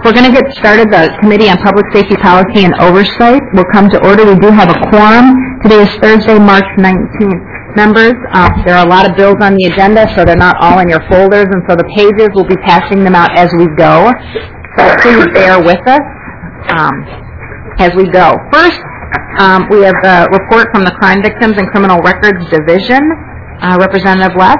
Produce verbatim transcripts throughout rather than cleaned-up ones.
we're going to get started. The Committee on Public Safety Policy and Oversight will come to order. We do have a quorum. Today is Thursday, March nineteenth. Members, uh, there are a lot of bills on the agenda, so they're not all in your folders, and so the pages, we'll be passing them out as we go. So please bear with us um, as we go. First, um, we have a report from the Crime Victims and Criminal Records Division. Uh, Representative West.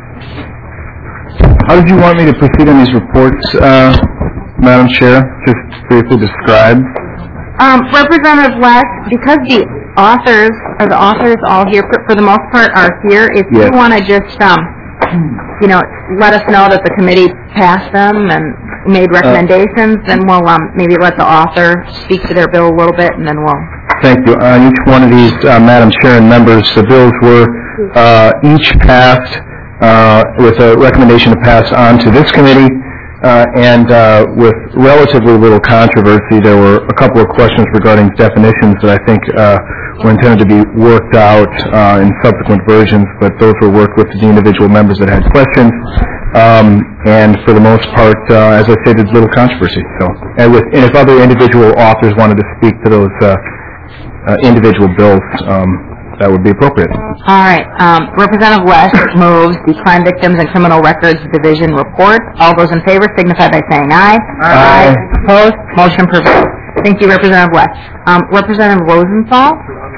How did you want me to proceed on these reports, uh, Madam Chair? Just briefly describe. Um, Representative West, because the authors, or the authors all here, for, for the most part, are here, if yes. you want to just, um, you know, let us know that the committee passed them and made recommendations, uh, then we'll um, maybe let the author speak to their bill a little bit, and then we'll... Thank you. On each one of these, uh, Madam Chair and members, the bills were uh, each passed uh, with a recommendation to pass on to this committee, uh, and uh, with relatively little controversy. There were a couple of questions regarding definitions that I think uh, were intended to be worked out uh, in subsequent versions, but those were worked with the individual members that had questions. Um, and for the most part, uh, as I stated, little controversy. So, and, with, and if other individual authors wanted to speak to those uh, uh, individual bills, um, that would be appropriate. All right. Um, Representative West moves the Crime Victims and Criminal Records Division report. All those in favor signify by saying aye. Aye. Aye. Opposed? Motion prevails. Thank you, Representative West. Um, Representative Rosenthal.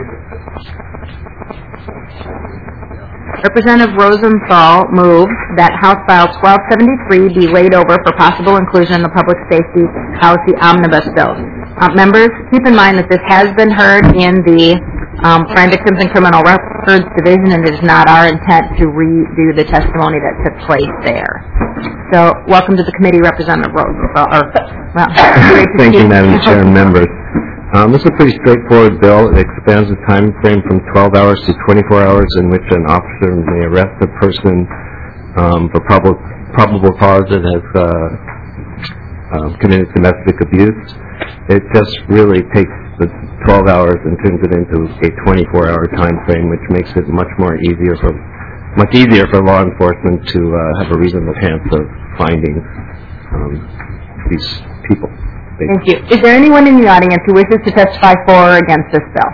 Representative Rosenthal moves that House File twelve seventy-three be laid over for possible inclusion in the Public Safety Policy Omnibus Bill. Uh, members, keep in mind that this has been heard in the um, Crime Victims and Criminal Records Division, and it is not our intent to redo the testimony that took place there. So, welcome to the committee, Representative Rosenthal. Or, well, Thank you, Madam Chair and members. Um, this is a pretty straightforward bill. It expands the time frame from twelve hours to twenty-four hours in which an officer may arrest a person um, for prob probable cause that has uh, um, committed domestic abuse. It just really takes the twelve hours and turns it into a twenty-four hour time frame, which makes it much more easier for much easier for law enforcement to uh, have a reasonable chance of finding um, these people. Thank you. Is there anyone in the audience who wishes to testify for or against this bill?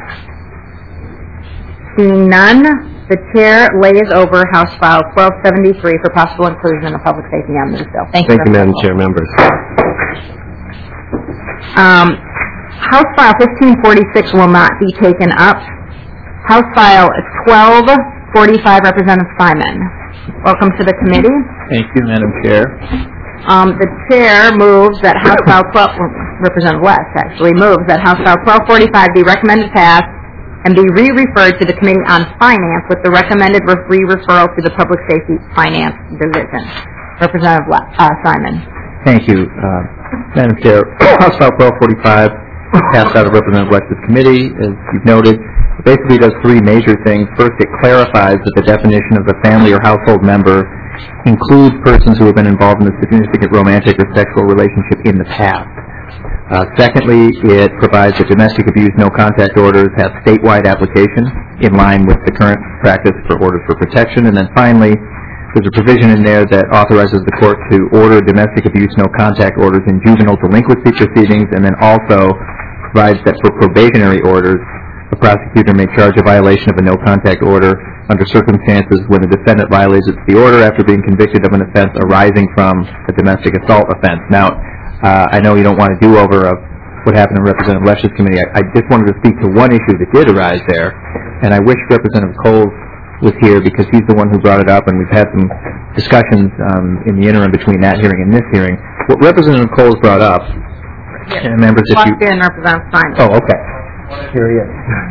Seeing none, the chair lays over House File twelve seventy-three for possible inclusion of public safety on this bill. Thank you. Thank you, Madam Chair, members. Um, House File fifteen forty-six will not be taken up. House File twelve forty-five, Representative Simon. Welcome to the committee. Thank you, Madam Chair. Um, the chair moves that House File twelve, Representative West actually moves that House File twelve forty-five be recommended pass and be re-referred to the Committee on Finance with the recommended re-referral to the Public Safety Finance Division. Representative West, uh, Simon. Thank you, uh, Madam Chair. House File twelve forty-five passed out of Representative West's committee, as you've noted. It basically does three major things. First, it clarifies that the definition of a family or household member includes persons who have been involved in a significant romantic or sexual relationship in the past. Uh, secondly, it provides that domestic abuse no-contact orders have statewide application in line with the current practice for orders for protection. And then finally, there's a provision in there that authorizes the court to order domestic abuse no-contact orders in juvenile delinquency proceedings, and then also provides that for probationary orders, the prosecutor may charge a violation of a no-contact order under circumstances when the defendant violates the order after being convicted of an offense arising from a domestic assault offense. Now, uh, I know you don't want to do over of what happened in Representative Lesch's committee. I, I just wanted to speak to one issue that did arise there, and I wish Representative Coles was here because he's the one who brought it up, and we've had some discussions um, in the interim between that hearing and this hearing. What Representative Coles brought up, yes. and members, if you... And Representative Simon. Oh, okay. Here he is.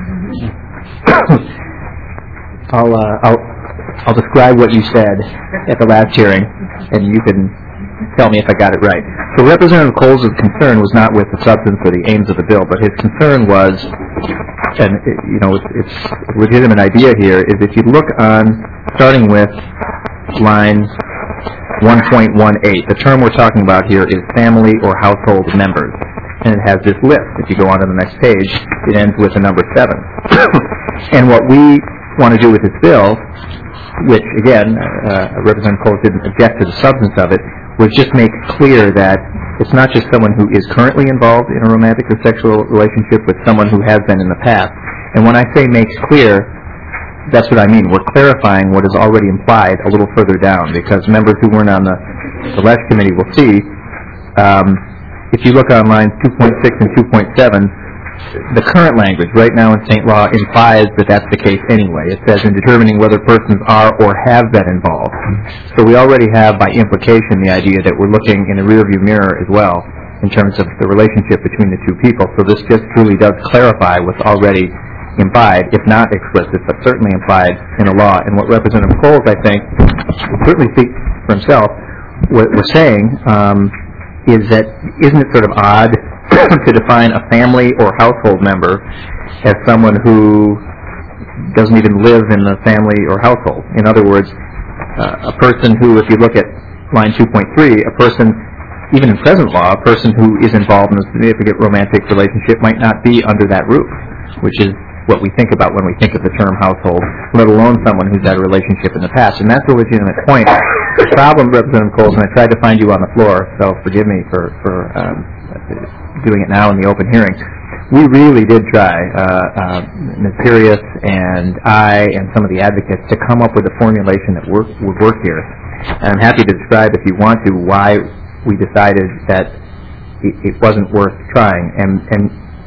I'll, uh, I'll, I'll describe what you said at the last hearing, and you can tell me if I got it right. So Representative Coles' concern was not with the substance or the aims of the bill, but his concern was, and you know, it's, it's a legitimate idea here, is if you look on, starting with line one point one eight, the term we're talking about here is family or household members. And it has this list. If you go on to the next page, it ends with the number seven. And what we want to do with this bill, which, again, uh, Representative Coles didn't object to the substance of it, was just make clear that It's not just someone who is currently involved in a romantic or sexual relationship with someone who has been in the past. And when I say makes clear, that's what I mean. We're clarifying what is already implied a little further down, because members who weren't on the, the LESH committee will see, um, if you look on lines two point six and two point seven, the current language right now in state law implies that that's the case anyway. It says in determining whether persons are or have been involved. So we already have, by implication, the idea that we're looking in the rearview mirror as well in terms of the relationship between the two people. So this just truly does clarify what's already implied, if not explicit, but certainly implied in the law. And what Representative Coles, I think, will certainly speak for himself, what we're saying um, is that isn't it sort of odd to define a family or household member as someone who doesn't even live in the family or household? In other words, uh, a person who, if you look at line two point three, a person, even in present law, a person who is involved in a significant romantic relationship might not be under that roof, which is what we think about when we think of the term household, let alone someone who's had a relationship in the past. And that's a legitimate point. The problem, Representative Coles, and I tried to find you on the floor, so forgive me for, for um, doing it now in the open hearing. We really did try, uh, uh, Miz Pirius and I and some of the advocates, to come up with a formulation that work, would work here. And I'm happy to describe, if you want to, why we decided that it, it wasn't worth trying. And, and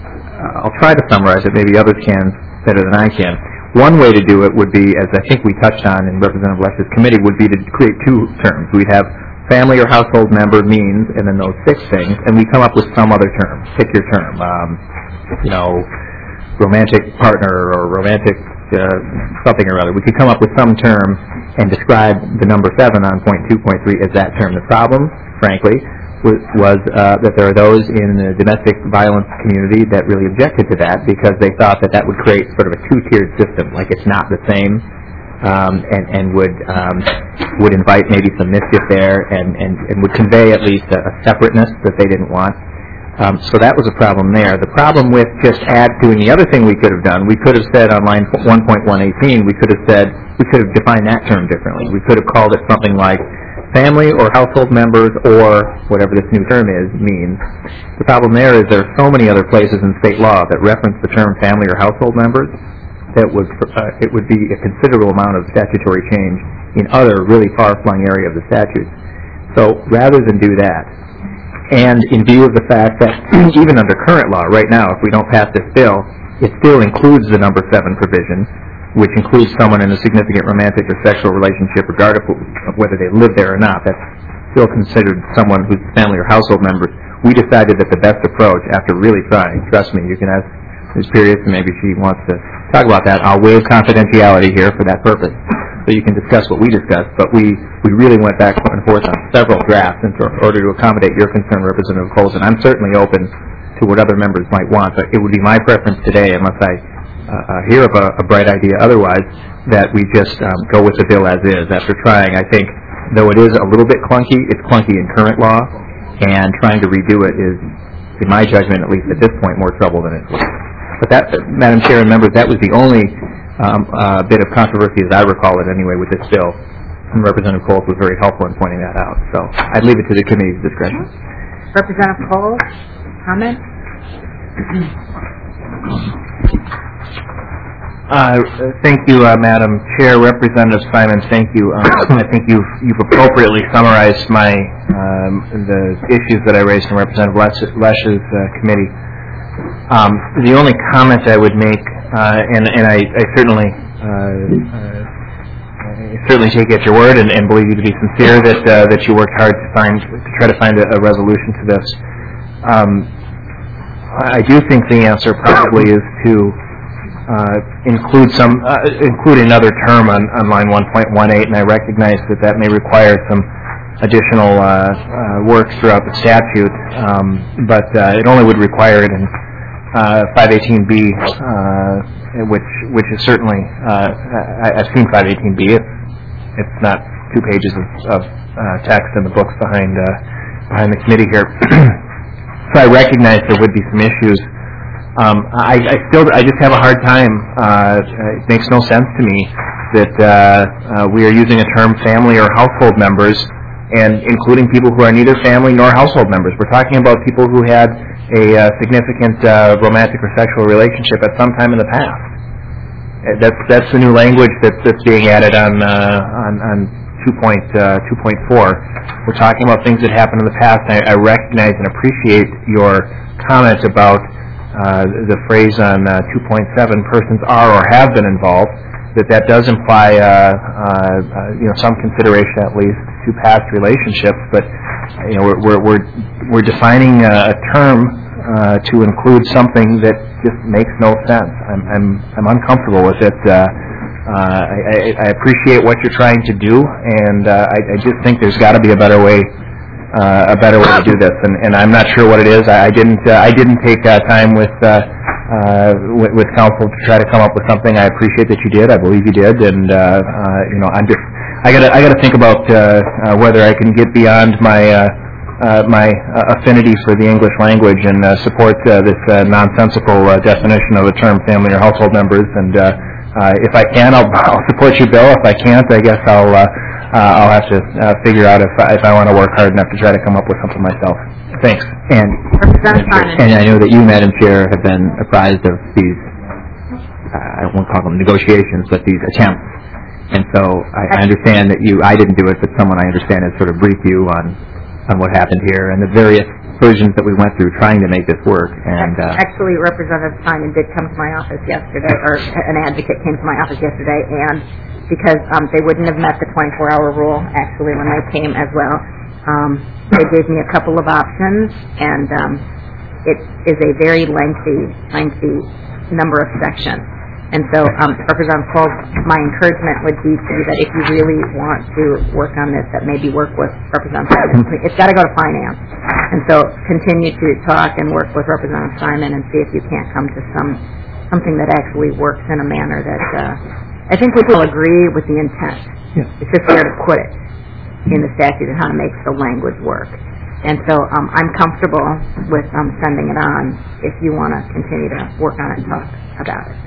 uh, I'll try to summarize it. Maybe others can better than I can. One way to do it would be, as I think we touched on in Representative Lesh's committee, would be to create two terms. We'd have family or household member means, and then those six things, and we come up with some other term. Pick your term. Um, you know, romantic partner or romantic uh, something or other. We could come up with some term and describe the number seven on point two point three as that term. The problem, frankly, was, was uh, that there are those in the domestic violence community that really objected to that because they thought that that would create sort of a two-tiered system, like it's not the same. Um, and, and would um, would invite maybe some mischief there, and, and, and would convey at least a, a separateness that they didn't want. Um, so that was a problem there. The problem with just add doing the other thing we could have done, we could have said on line one point one eighteen, we could have said, we could have defined that term differently. We could have called it something like family or household members or whatever this new term is means. The problem there is there are so many other places in state law that reference the term family or household members that would uh, it would be a considerable amount of statutory change in other really far-flung area of the statutes. So rather than do that, and in view of the fact that even under current law right now, if we don't pass this bill, it still includes the number seven provision, which includes someone in a significant romantic or sexual relationship, regardless of whether they live there or not. That's still considered someone who's family or household members. We decided that the best approach, after really trying, trust me, you can ask Miz Pirius, and maybe she wants to talk about that. I'll waive confidentiality here for that purpose, so you can discuss what we discussed. But we, we really went back and forth on several drafts in order to accommodate your concern, Representative Coles, and I'm certainly open to what other members might want. But it would be my preference today, unless I uh, hear of a, a bright idea otherwise, that we just um, go with the bill as is. After trying, I think, though it is a little bit clunky, it's clunky in current law, and trying to redo it is, in my judgment, at least at this point, more trouble than it's worth. But that, Madam Chair and members, that was the only um, uh, bit of controversy, as I recall it anyway, with this bill. And Representative Coles was very helpful in pointing that out. So I'd leave it to the committee's discretion. Representative Coles, comment? Uh, thank you, uh, Madam Chair. Representative Simon, thank you. Um, I think you've, you've appropriately summarized my um, the issues that I raised in Representative Lesh, Lesh's uh, committee. Um, the only comment I would make, uh, and, and I, I certainly uh, uh, I certainly take it at your word and, and believe you to be sincere that uh, that you worked hard to find to try to find a, a resolution to this. Um, I do think the answer probably is to uh, include some uh, include another term on, on line one point one eight, and I recognize that that may require some additional uh, uh, work throughout the statute, um, but uh, it only would require it in uh, five eighteen B, uh, which which is certainly uh, I, I've seen five eighteen B. It's it's not two pages of, of uh, text in the books behind uh, behind the committee here. So I recognize there would be some issues. Um, I, I still I just have a hard time. Uh, it makes no sense to me that uh, uh, we are using a term family or household members and including people who are neither family nor household members. We're talking about people who had a uh, significant uh, romantic or sexual relationship at some time in the past. Uh, That's that's the new language that's that's being added on uh, on, on two point four. We're talking about things that happened in the past. I, I recognize and appreciate your comment about uh, the phrase on uh, two point seven, persons are or have been involved. That that does imply uh, uh, uh, you know some consideration at least to past relationships, but you know we're we're we're, we're defining a, a term uh, to include something that just makes no sense. I'm I'm I'm uncomfortable with it. Uh, uh, I, I appreciate what you're trying to do, and uh, I, I just think there's got to be a better way uh, a better way to do this, and, and I'm not sure what it is. I, I didn't uh, I didn't take uh, time with. Uh, Uh, with, with council to try to come up with something. I appreciate that you did. I believe you did, and uh, uh, you know, I'm just I gotta I gotta think about uh, uh, whether I can get beyond my uh, uh, my uh, affinity for the English language and uh, support uh, this uh, nonsensical uh, definition of the term family or household members. And uh, uh, if I can, I'll, I'll support you, Bill. If I can't, I guess I'll uh, uh, I'll have to uh, figure out if if I want to work hard enough to try to come up with something myself. Thanks. And, and I know that you, Madam Chair, have been apprised of these, uh, I won't call them negotiations, but these attempts. And so I, I understand that you, I didn't do it, but someone I understand has sort of briefed you on, on what happened here and the various versions that we went through trying to make this work. And uh, Actually, Representative Simon did come to my office yesterday, or an advocate came to my office yesterday, and because um, they wouldn't have met the twenty-four hour rule, actually, when they came as well. Um, they gave me a couple of options, and um, it is a very lengthy, lengthy number of sections. And so, um, Representative Cole, my encouragement would be to you that if you really want to work on this, that maybe work with Representative Simon. It's got to go to finance. And so, continue to talk and work with Representative Simon and see if you can't come to some something that actually works in a manner that uh, I think we will agree with the intent. Yeah. It's just where to put it in the statute and how to make the language work. And so um, I'm comfortable with um, sending it on if you want to continue to work on it and talk about it.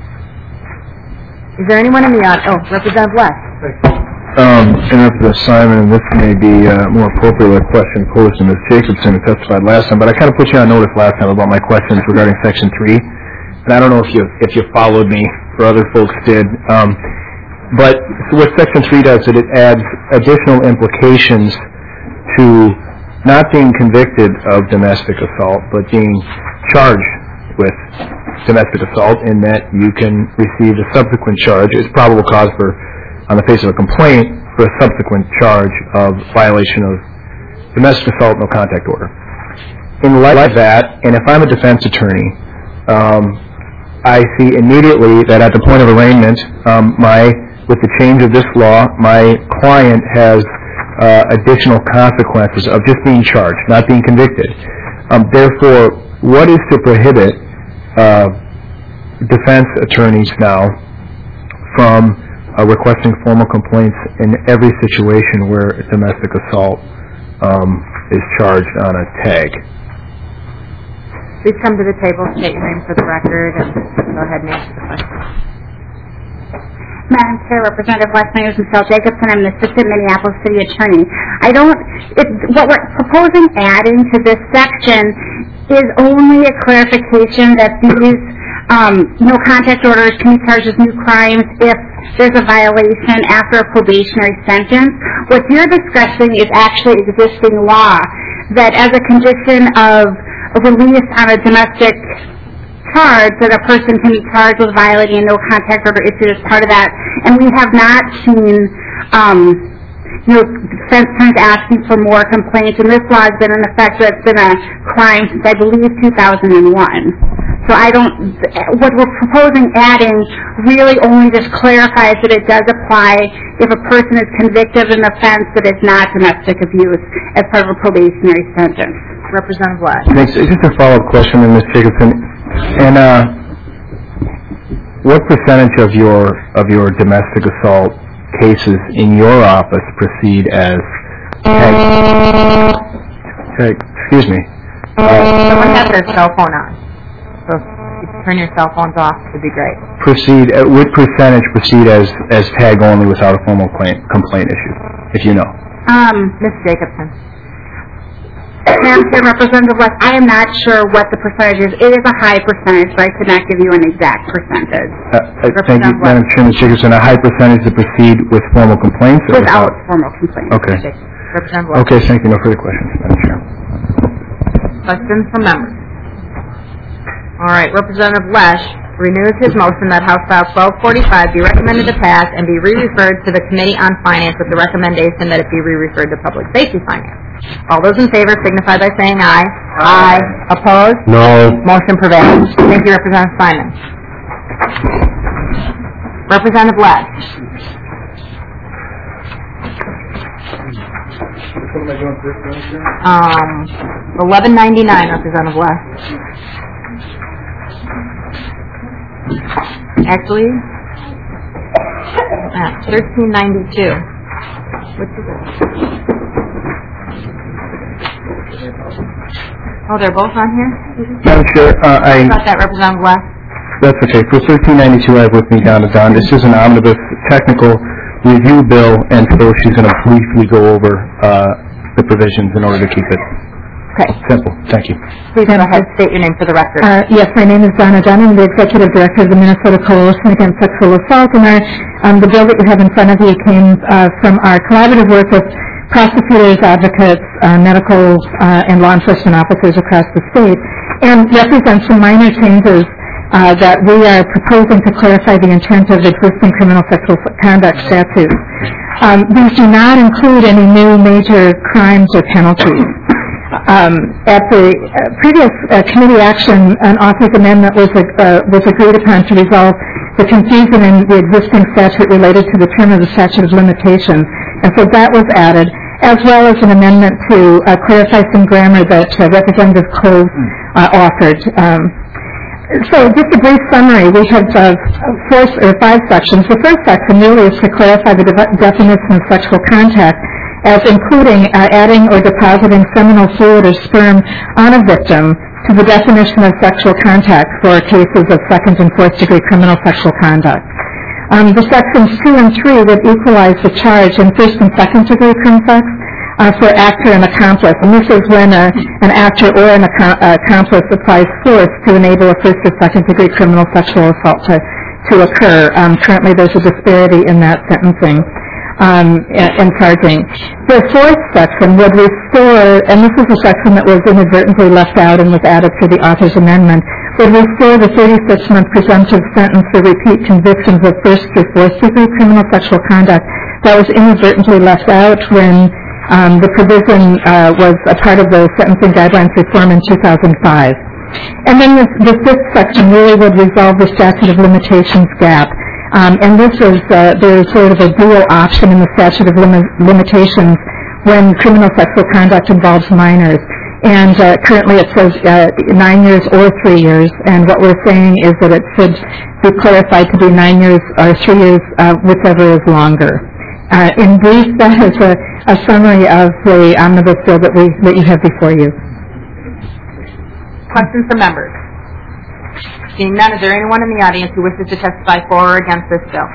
Is there anyone in the audience? Oh, Representative West. Um, and Representative Simon, and this may be a more appropriate question posed to Miz Jacobson, who testified last time, but I kind of put you on notice last time about my questions regarding Section three. And I don't know if you if you followed me, or other folks did. Um, But what Section three does is it adds additional implications to not being convicted of domestic assault, but being charged with domestic assault, in that you can receive a subsequent charge. It's probable cause for, on the face of a complaint, for a subsequent charge of violation of domestic assault, no contact order. In light of that, and if I'm a defense attorney, um, I see immediately that at the point of arraignment, um, my with the change of this law, my client has uh, additional consequences of just being charged, not being convicted. Um, therefore, what is to prohibit uh, defense attorneys now from uh, requesting formal complaints in every situation where domestic assault um, is charged on a tag? Please come to the table, state your name for the record, and go ahead and answer the question. Madam Chair, Representative West, my name is Michelle Jacobson. I'm the Assistant Minneapolis City Attorney. I don't, it, what we're proposing adding to this section is only a clarification that these um, no contact orders can be charged as new crimes if there's a violation after a probationary sentence. What you're discussing is actually existing law that as a condition of a release on a domestic charge, that a person can be charged with violating a no contact order issued as part of that. And we have not seen, um, you know, defense attorneys asking for more complaints. And this law has been in effect, so it's been a crime since, I believe, two thousand one. So I don't, what we're proposing adding really only just clarifies that it does apply if a person is convicted of an offense that is not domestic abuse as part of a probationary sentence. Representative West. Thanks. Just a follow-up question, Miz Jacobson. And uh, what percentage of your of your domestic assault cases in your office proceed as tag? tag excuse me. Uh, Someone has their cell phone on, so if you turn your cell phones off, it would be great. Proceed. Uh, what percentage proceed as as tag only without a formal claim, complaint issue, if you know? Um, Miz Jacobson. Madam Chair, Representative West, I am not sure what the percentage is. It is a high percentage, but I could not give you an exact percentage. Uh, uh, Thank you, Madam Chairman Jacobson. A high percentage to proceed with formal complaints? or Without formal complaints. Okay. Representative West. Okay, thank you. No further questions, Madam Chair. Questions from members? All right, Representative Lesh renews his motion that House File twelve forty-five be recommended to pass and be re-referred to the Committee on Finance with the recommendation that it be re-referred to Public Safety Finance. All those in favor signify by saying aye. Aye. Opposed? No. Motion prevails. Thank you, Representative Simon. Representative Lesh. What am I doing first, Madam Chair? Um, eleven ninety-nine, Representative Lesh. Actually, uh, thirteen ninety-two. Which is it? Oh, they're both on here? Madam Chair, uh, I... About that, Representative West? That's okay. For thirteen ninety-two, I have with me down to Don. This is an omnibus technical review bill, and so she's going to briefly go over uh, the provisions in order to keep it Okay. simple. Thank you. Please go ahead, state your name for the record. Uh, yes, my name is Donna Dunn. I'm the Executive Director of the Minnesota Coalition Against Sexual Assault, and our, um, the bill that you have in front of you came uh, from our collaborative work with prosecutors, advocates, uh, medical uh, and law enforcement officers across the state, and represents some minor changes uh, that we are proposing to clarify the intent of existing criminal sexual conduct statutes. Um, these do not include any new major crimes or penalties. Um, at the uh, previous uh, committee action, an author's amendment was, uh, was agreed upon to resolve the confusion in the existing statute related to the term of the statute of limitations, and so that was added, as well as an amendment to uh, clarify some grammar that uh, Representative Cove uh, offered. Um, so just a brief summary, we have uh, four or five sections. The first section really is to clarify the de- definition of sexual contact as including uh, adding or depositing seminal fluid or sperm on a victim to the definition of sexual contact for cases of second and fourth degree criminal sexual conduct. Um, the sections two and three would equalize the charge in first and second degree criminal sex uh, for actor and accomplice, and this is when a, an actor or an ac- uh, accomplice applies force to enable a first or second degree criminal sexual assault to, to occur. Um, currently there's a disparity in that sentencing. Um, and charging. The fourth section would restore, and this is a section that was inadvertently left out and was added through the author's amendment, would restore the thirty-six month presumptive sentence for repeat convictions of first through fourth degree criminal sexual conduct that was inadvertently left out when um, the provision uh, was a part of the sentencing guidelines reform in two thousand five. And then the, the fifth section really would resolve the statute of limitations gap. Um, and this is, uh, there is sort of a dual option in the statute of lim- limitations when criminal sexual conduct involves minors. And uh, currently it says uh, nine years or three years. And what we're saying is that it should be clarified to be nine years or three years, uh, whichever is longer. Uh, in brief, that is a, a summary of the omnibus bill that we that you have before you. Questions from members? Seeing none, is there anyone in the audience who wishes to testify for or against this bill?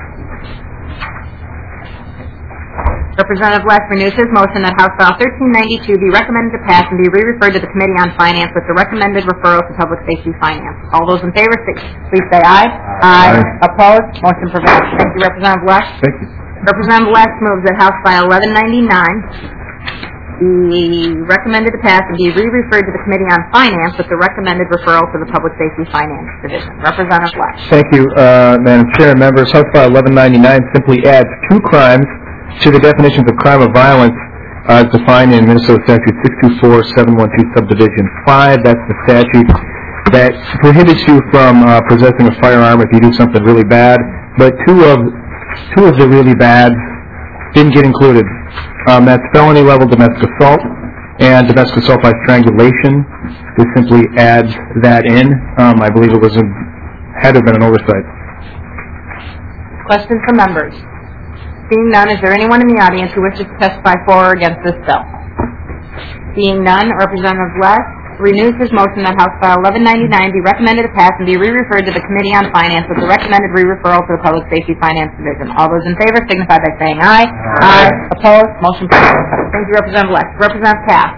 Representative Lesh renews his motion that House File thirteen ninety-two be recommended to pass and be re-referred to the Committee on Finance with the recommended referral to Public Safety Finance. All those in favor, please say aye. Aye. Aye. Opposed? Motion prevails. Thank you, Representative Lesh. Thank you. Representative Lesh moves that House File eleven ninety-nine be recommended to pass and be re-referred to the Committee on Finance with the recommended referral to the Public Safety Finance Division. Representative Lesh. Thank you, uh, Madam Chair and members. House File eleven ninety-nine simply adds two crimes to the definitions of crime of violence uh, defined in Minnesota Statute six two four seven one two Subdivision five. That's the statute that prohibits you from uh, possessing a firearm if you do something really bad. But two of two of the really bad didn't get included. Um, that's felony level domestic assault and domestic assault by strangulation. This simply adds that in. Um, I believe it was a, had to have been an oversight. Questions from members? Seeing none, is there anyone in the audience who wishes to testify for or against this bill? Seeing none, Representative Lesh renews his motion that House File eleven ninety-nine be recommended to pass and be re-referred to the Committee on Finance with the recommended re-referral to the Public Safety Finance Division. All those in favor signify by saying aye. Aye. Opposed? Motion passes. Thank you, Representative Lex. Representative Cass.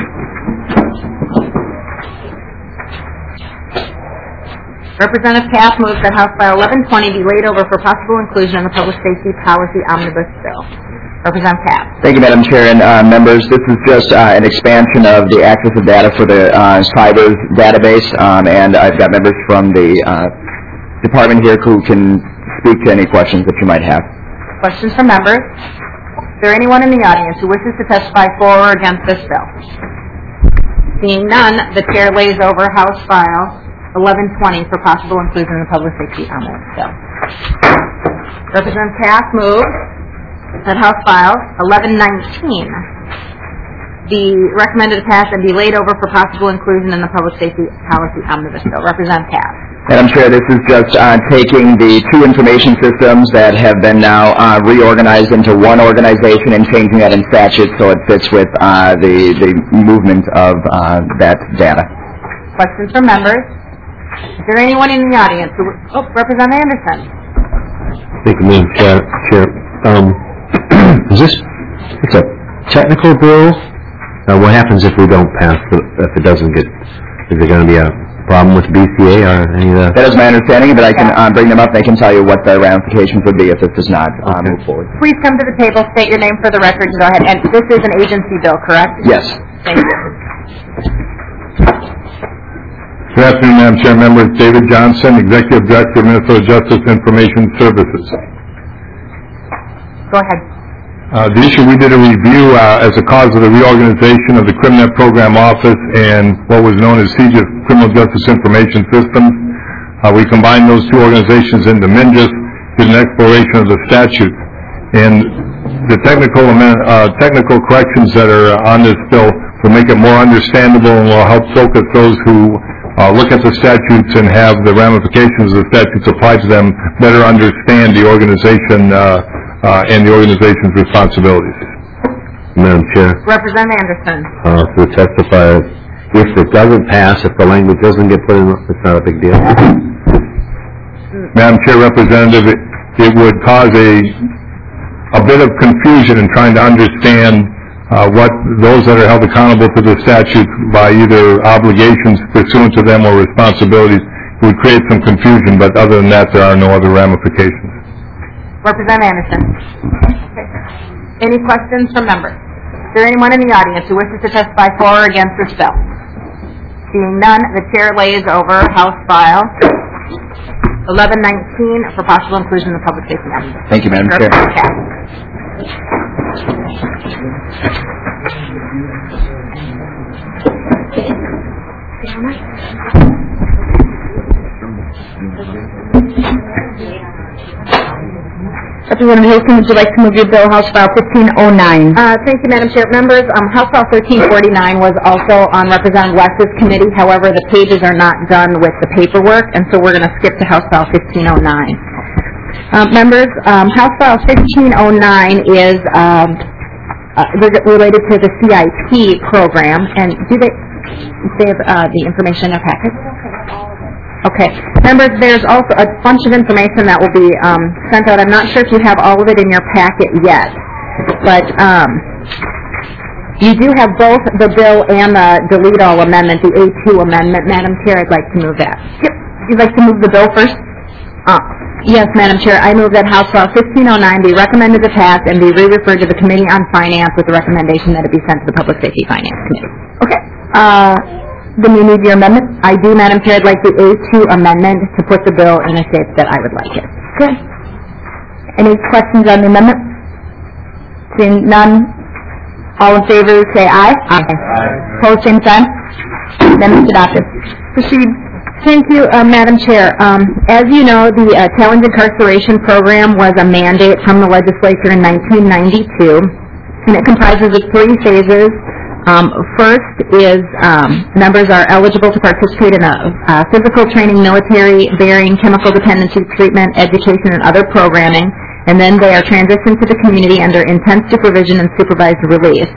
Representative Cass moves that House File eleven twenty be laid over for possible inclusion in the Public Safety Policy Omnibus Bill. Representative Cass. Thank you, Madam Chair, and uh, members. This is just uh, an expansion of the access of data for the uh, cyber database, um, and I've got members from the uh, department here who can speak to any questions that you might have. Questions from members? Is there anyone in the audience who wishes to testify for or against this bill? Seeing none, the chair lays over House File eleven twenty for possible inclusion in the Public Safety Omnibus Bill. Representative Cass moves that House File eleven nineteen be recommended to pass and be laid over for possible inclusion in the Public Safety Policy Omnibus Bill. Representative Cass. Madam Chair, this is just uh, taking the two information systems that have been now uh, reorganized into one organization and changing that in statute so it fits with uh, the, the movement of uh, that data. Questions from members? Is there anyone in the audience who... Oh, Representative Anderson. Thank you, Madam Chair. Chair. Um, is this it's a technical bill? Uh, what happens if we don't pass, the, if it doesn't get... Is there going to be a problem with B C A or any of the... That is my understanding, but I can uh, bring them up and they can tell you what the ramifications would be if this does not uh, okay. move forward. Please come to the table, state your name for the record, and go ahead. And this is an agency bill, correct? Yes. Thank you. Good afternoon, Madam Chair. Members, David Johnson, Executive Director of Minnesota Justice Information Services. Go ahead. Uh, the issue, we did a review uh, as a cause of the reorganization of the CrimNet Program Office and what was known as CJIS Criminal Justice Information Systems. Uh, we combined those two organizations into MNJIS, did an exploration of the statutes. And the technical, uh, technical corrections that are on this bill will make it more understandable and will help focus those who Uh, look at the statutes and have the ramifications of the statutes applied to them, better understand the organization uh, uh, and the organization's responsibilities. Madam Chair, Representative Anderson. uh, to testify, if it doesn't pass, if the language doesn't get put in, it's not a big deal. Madam Chair, Representative, it, it would cause a a bit of confusion in trying to understand Uh, what those that are held accountable to the statute by either obligations pursuant to them or responsibilities would create some confusion, but other than that, there are no other ramifications. Representative Anderson. Okay. Any questions from members? Is there anyone in the audience who wishes to testify for or against this bill? Seeing none, the chair lays over House File eleven nineteen for possible inclusion in the Public Safety Omnibus. Thank you, Madam Chair. Representative Hilton, would you like to move your bill, House File fifteen oh nine? Uh, thank you, Madam Chair. Members, um, House File thirteen forty-nine was also on Representative Lex's committee. However, the pages are not done with the paperwork, and so we're going to skip to House File fifteen oh nine. Uh, members, um, House File fifteen oh nine is um, uh, related to the C I P program, and do they, they have uh, the information in their packet? Okay. Members, there's also a bunch of information that will be um, sent out. I'm not sure if you have all of it in your packet yet, but um, you do have both the bill and the delete all amendment, the A two amendment. Madam Chair, I'd like to move that. Yep. You'd like to move the bill first? Uh, yes, Madam Chair. I move that House File fifteen oh nine be recommended to pass and be re-referred to the Committee on Finance with the recommendation that it be sent to the Public Safety Finance Committee. Okay. Uh, then you need your amendment? I do, Madam Chair. I'd like the A two amendment to put the bill in a shape that I would like it. Okay. Any questions on the amendment? Seeing none, all in favor say aye. Aye. Aye. Opposed, same sign. Amendment adopted. Proceed. Thank you, uh, Madam Chair. Um, as you know, the uh, challenge incarceration program was a mandate from the legislature in nineteen ninety-two, and it comprises of three phases. Um, first is um, members are eligible to participate in a uh, physical training, military, bearing, chemical dependency treatment, education, and other programming, and then they are transitioned to the community under intense supervision and supervised release.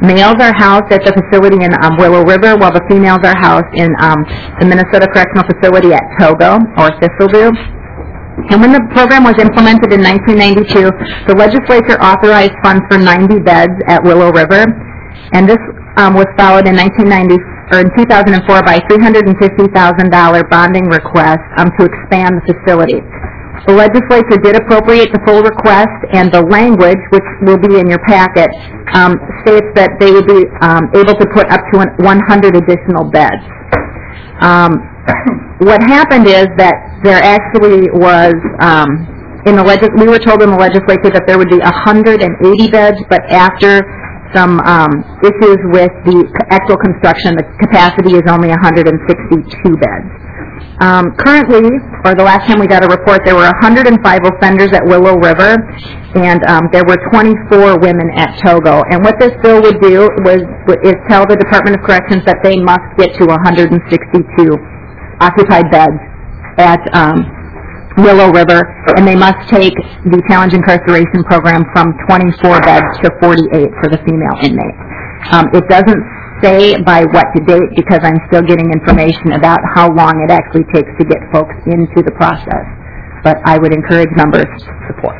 males are housed at the facility in um, Willow River, while the females are housed in um, the Minnesota Correctional Facility at Togo, or Thistledew. And when the program was implemented in nineteen ninety-two, the legislature authorized funds for ninety beds at Willow River, and this um, was followed in nineteen ninety or in two thousand four by three hundred fifty thousand dollars bonding request um, to expand the facility. The legislature did appropriate the full request, and the language, which will be in your packet, um, states that they would be um, able to put up to one hundred additional beds. Um, what happened is that there actually was, um, in the legis- we were told in the legislature that there would be one hundred eighty beds, but after some um, issues with the actual construction, the capacity is only one hundred sixty-two beds. Um, currently, or the last time we got a report, there were one hundred five offenders at Willow River, and um, there were twenty-four women at Togo. And what this bill would do was is tell the Department of Corrections that they must get to one hundred sixty-two occupied beds at um, Willow River, and they must take the challenge incarceration program from twenty-four beds to forty-eight for the female inmates. Um, it doesn't say by what date, because I'm still getting information about how long it actually takes to get folks into the process. But I would encourage members to support.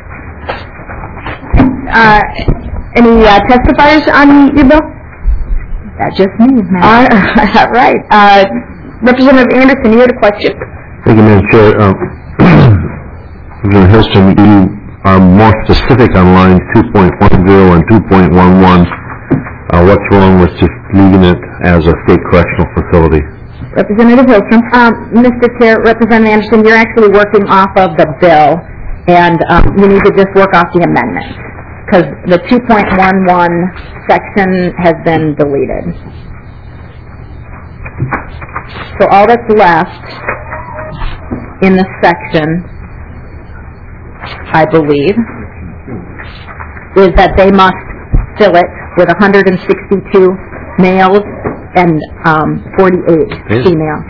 Uh, any uh, testifiers on your bill? That's just me, ma'am. Uh, right. Uh, Representative Anderson, you had a question. Thank you, Madam Chair. Um, Representative Hilstrom, you are more specific on lines two point ten and two point eleven. Uh, what's wrong with just leaving it as a state correctional facility? Representative Hilstrom. Um, Mister Chair, Representative Anderson, you're actually working off of the bill, and um, you need to just work off the amendment, because the two point eleven section has been deleted. So all that's left in the section, I believe, is that they must fill it with one hundred sixty-two males and um, forty-eight females.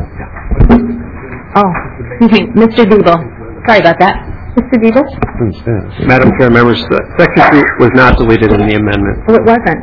Oh, excuse me, Mister Debo. Sorry about that. Mister Debo? Madam Chair, members, uh, Section three was not deleted in the amendment. Oh, it wasn't.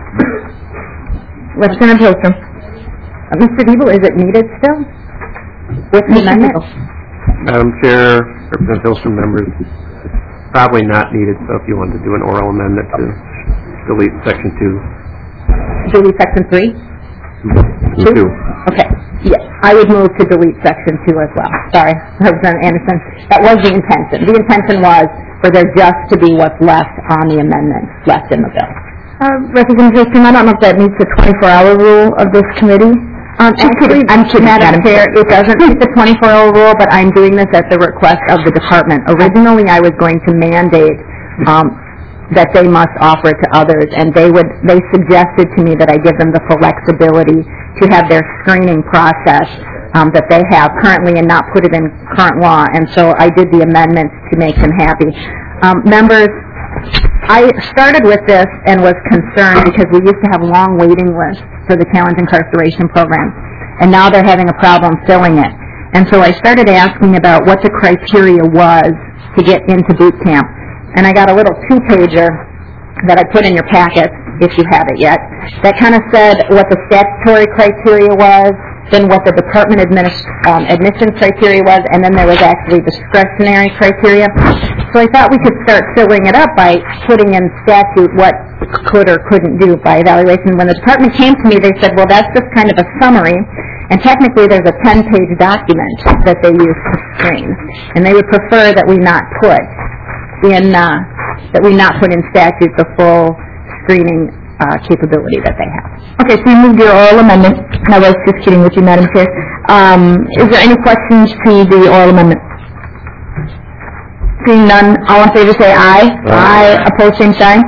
Representative Hilstrom. Uh, Mister Debo, is it needed still? With the amendment? Madam Chair, Representative Hilstrom, members, probably not needed, so if you wanted to do an oral amendment to delete Section two. Delete Section three? Two. two. Okay. Yes, I would move to delete Section two as well. Sorry, Representative Anderson. That was the intention. The intention was for there just to be what's left on the amendment left in the bill. Uh, Representative Hilstrom, I don't know if that meets the twenty-four hour rule of this committee. Um, actually, I'm kidding, Madam Chair. It doesn't meet the twenty-four hour rule, but I'm doing this at the request of the department. Originally, I was going to mandate um, that they must offer it to others, and they would. They suggested to me that I give them the flexibility to have their screening process um, that they have currently and not put it in current law. And so I did the amendments to make them happy. Um, members, I started with this and was concerned because we used to have long waiting lists for the challenge incarceration program, and now they're having a problem filling it. And so I started asking about what the criteria was to get into boot camp. And I got a little two-pager that I put in your packet, if you have it yet, that kind of said what the statutory criteria was, then what the department adminis um, admission criteria was, and then there was actually discretionary criteria. So I thought we could start filling it up by putting in statute what could or couldn't do by evaluation. When the department came to me, they said, well, that's just kind of a summary, and technically there's a ten page document that they use to screen, and they would prefer that we not put in, uh, that we not put in statute the full screening Uh, capability that they have. Okay, so you moved your oral amendment. I was just kidding with you, Madam Chair. Um, is there any questions to the oral amendment? Seeing none, all in favor say aye. Aye. Aye. Opposed, same sign.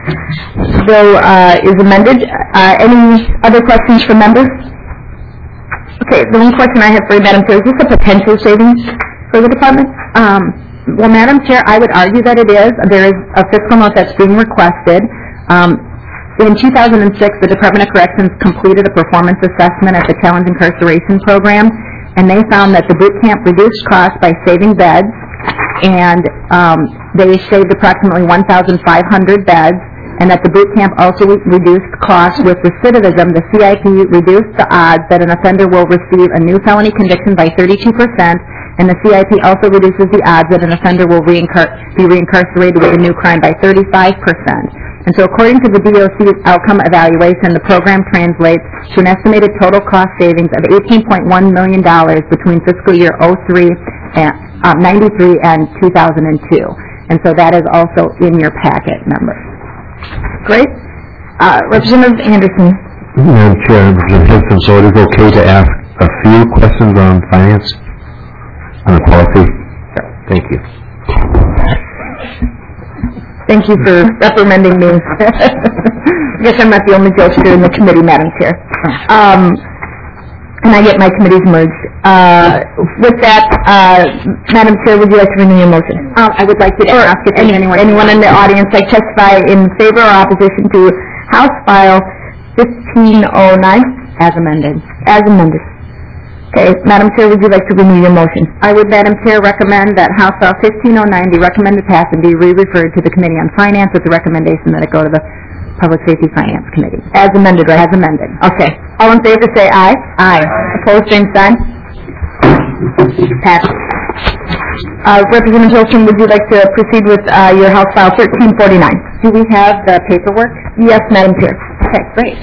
Bill uh, is amended. Uh, any other questions from members? Okay, the one question I have for you, Madam Chair, is this a potential savings for the department? Um, well, Madam Chair, I would argue that it is. There is a fiscal note that's being requested. Um, In two thousand six, the Department of Corrections completed a performance assessment at the Challenge Incarceration Program, and they found that the boot camp reduced costs by saving beds, and um, they saved approximately one thousand five hundred beds, and that the boot camp also re- reduced costs with recidivism. The C I P reduced the odds that an offender will receive a new felony conviction by thirty-two percent, and the C I P also reduces the odds that an offender will reincar- be reincarcerated with a new crime by thirty-five percent. And so according to the D O C outcome evaluation, the program translates to an estimated total cost savings of eighteen point one million dollars between fiscal year oh three and, um, ninety-three and two thousand two. And so that is also in your packet, members. Great. Uh, Representative Anderson. Madam Chair, Representative Henson, so it is okay to ask a few questions on finance, on the policy? Thank you. Thank you for reprimanding me. I guess I'm not the only jokester in the committee, Madam Chair. Um, and I get my committees merged. Uh, with that, uh, Madam Chair, would you like to renew your motion? Um, I would like to ask if any, anyone, anyone in the audience like testify in favor or opposition to House File fifteen oh nine as amended. As amended. Okay, Madam Chair, would you like to renew your motion? I would, Madam Chair, recommend that House File fifteen oh nine be recommended passed and be re-referred to the Committee on Finance with the recommendation that it go to the Public Safety Finance Committee. As amended, right? As amended. Okay. All in favor say aye. Aye. Opposed, same sign. Passed. Uh, Representative Hilton, would you like to proceed with uh, your House File thirteen forty-nine? Do we have the paperwork? Yes, Madam Chair. Okay, great.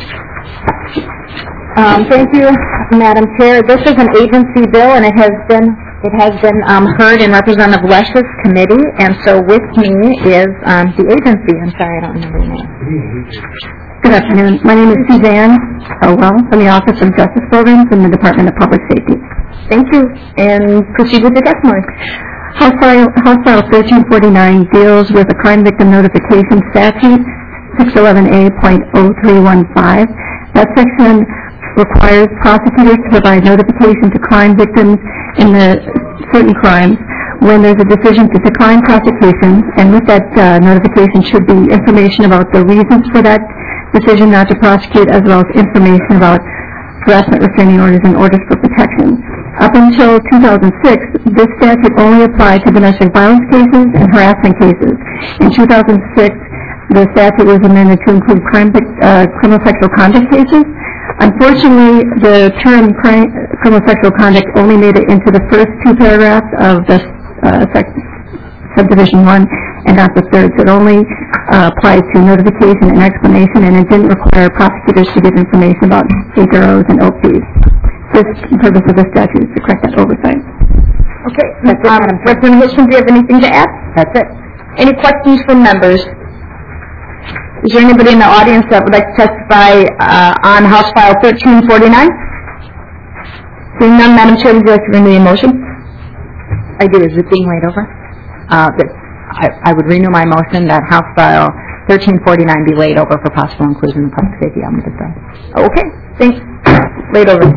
Um, thank you, Madam Chair. This is an agency bill, and it has been it has been um, heard in Representative Lesch's committee, and so with me is um, the agency. I'm sorry, I don't remember your name. Good afternoon. My name is Suzanne Howell from the Office of Justice Programs in the Department of Public Safety. Thank you, and proceed with your testimony. House File, House File thirteen forty-nine deals with the Crime Victim Notification Statute, six eleven A point oh three one five. That section requires prosecutors to provide notification to crime victims in the certain crimes when there's a decision to decline prosecution, and with that uh, notification should be information about the reasons for that decision not to prosecute, as well as information about harassment restraining orders and orders for protection. Up until two thousand six, this statute only applied to domestic violence cases and harassment cases. In two thousand six, the statute was amended to include crime, uh, criminal sexual conduct cases. Unfortunately, the term crime, criminal sexual conduct only made it into the first two paragraphs of the uh, sec- subdivision one and not the third. So it only uh, applied to notification and explanation, and it didn't require prosecutors to give information about H R Os and O Ps. This the purpose of the statute is to correct that oversight. Okay. That's it, Madam Chair. Representative Hitchens, do you have anything to add? That's it. Any questions from members? Is there anybody in the audience that would like to testify uh, on House File thirteen forty-nine? Seeing none, Madam Chair, would you like to renew your motion? I do. Is it being laid over? Uh, that I, I would renew my motion that House File thirteen forty-nine be laid over for possible inclusion in the Public Safety Omnibus Bill. Okay. Thanks. Laid over.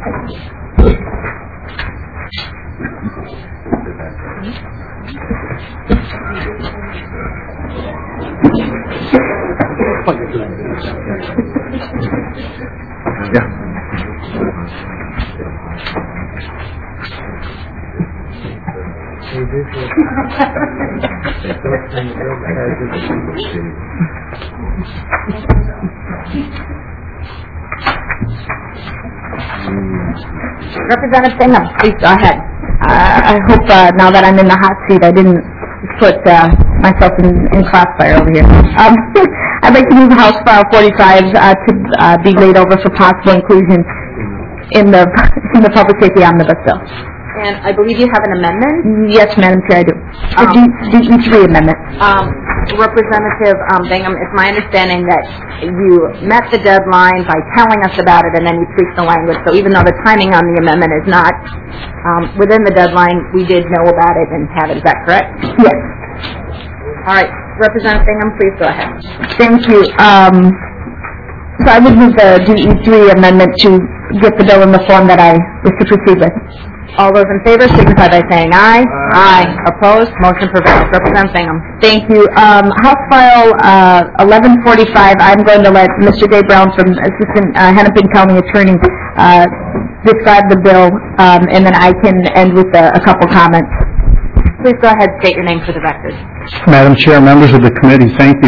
Representative Bingham, please go ahead. Uh, I hope uh, now that I'm in the hot seat, I didn't put uh, myself in, in crossfire over here. Um, I'd like to move House File forty-five uh, to uh, be laid over for possible inclusion in the in the Public Safety Omnibus Bill. And I believe you have an amendment? Yes, Madam Chair, I do. The Um, D E three amendment. Um, Representative um, Bingham, it's my understanding that you met the deadline by telling us about it and then you tweaked the language. So even though the timing on the amendment is not um, within the deadline, we did know about it and have it. Is that correct? Yes. All right. Representative Bingham, please go ahead. Thank you. Um, so I would move the D E three amendment to get the bill in the form that I wish to proceed with. All those in favor signify by saying aye. Aye. Aye. Opposed? Motion prevails. Representative Bingham. Thank you. Um, House File uh, eleven forty-five, I'm going to let Mister Dave Brown from Assistant uh, Hennepin County Attorney uh, describe the bill, um, and then I can end with a, a couple comments. Please go ahead and state your name for the record. Madam Chair, members of the committee, thank you.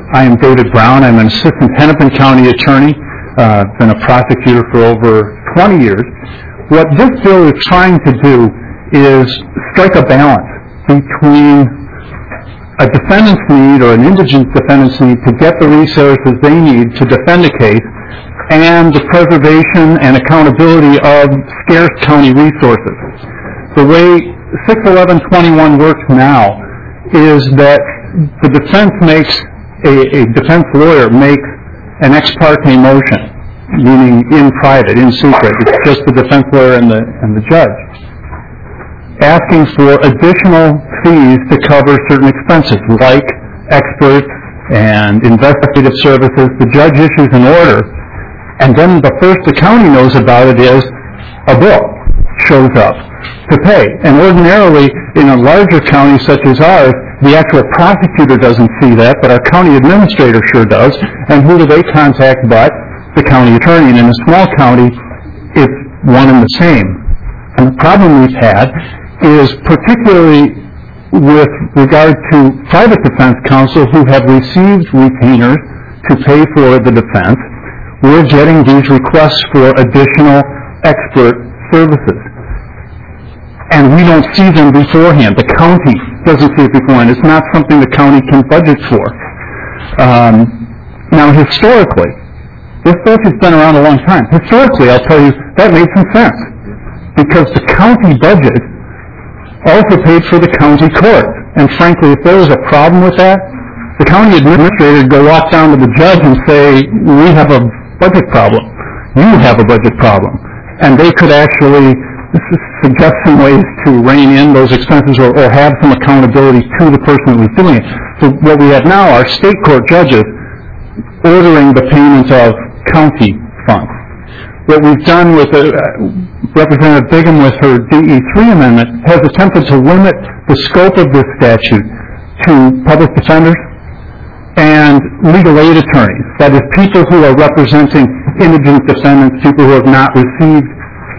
I am David Brown. I'm an assistant Hennepin County attorney. Uh, been a prosecutor for over twenty years. What this bill is trying to do is strike a balance between a defendant's need or an indigent defendant's need to get the resources they need to defend a case and the preservation and accountability of scarce county resources. The way six eleven twenty-one works now is that the defense makes, a, a defense lawyer makes an ex parte motion, meaning in private, in secret. It's just the defense lawyer and the, and the judge, asking for additional fees to cover certain expenses, like experts and investigative services. The judge issues an order, and then the first the county knows about it is a bill shows up to pay. And ordinarily, in a larger county such as ours, the actual prosecutor doesn't see that, but our county administrator sure does. And who do they contact but the county attorney? And in a small county, it's one and the same. And the problem we've had is particularly with regard to private defense counsel who have received retainers to pay for the defense, we're getting these requests for additional expert services. And we don't see them beforehand. The county doesn't see it beforehand. It's not something the county can budget for. Um, now, historically, this budget's been around a long time. Historically, I'll tell you, that made some sense, because the county budget also paid for the county court. And frankly, if there was a problem with that, the county administrator would go walk down to the judge and say, we have a budget problem. You have a budget problem. And they could actually suggest some ways to rein in those expenses or, or have some accountability to the person that was doing it. So what we have now are state court judges ordering the payment of county funds. What we've done with uh, Representative Bigham with her D E three amendment has attempted to limit the scope of this statute to public defenders and legal aid attorneys. That is, people who are representing indigent defendants, people who have not received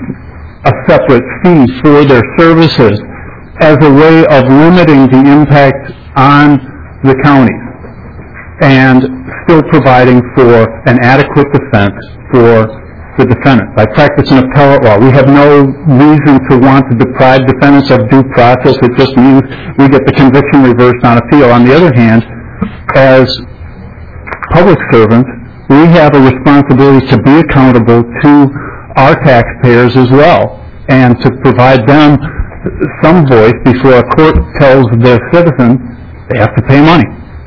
a separate fee for their services, as a way of limiting the impact on the counties and still providing for an adequate defense for the defendants. I practice in appellate law. We have no reason to want to deprive defendants of due process. It just means we get the conviction reversed on appeal. On the other hand, as public servants, we have a responsibility to be accountable to our taxpayers as well, and to provide them some voice before a court tells their citizens they have to pay money.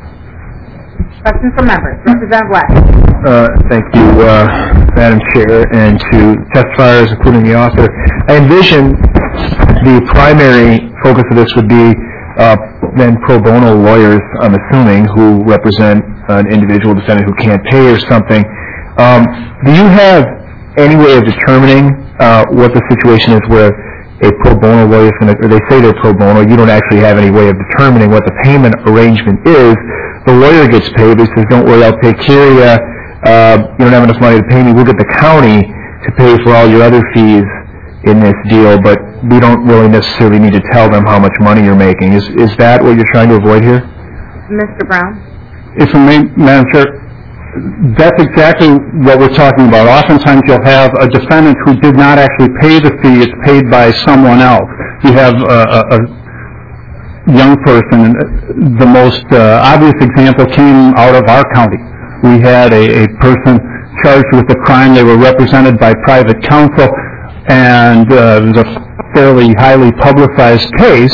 Questions from members. Representative West. Uh, thank you, uh, Madam Chair, and to testifiers, including the author. I envision the primary focus of this would be uh, then pro bono lawyers, I'm assuming, who represent an individual defendant who can't pay or something. Um, do you have any way of determining uh, what the situation is where a pro bono lawyer is going to, or they say they're pro bono, you don't actually have any way of determining what the payment arrangement is. The lawyer gets paid, he says, don't worry, I'll take care of you, uh, you don't have enough money to pay me, we'll get the county to pay for all your other fees in this deal, but we don't really necessarily need to tell them how much money you're making. Is, is that what you're trying to avoid here? Mister Brown. If I may, Madam Chair, that's exactly what we're talking about. Oftentimes you'll have a defendant who did not actually pay the fee, it's paid by someone else. You have a, a, a young person, the most uh, obvious example came out of our county. We had a, a person charged with a crime, they were represented by private counsel, and uh, it was a fairly highly publicized case,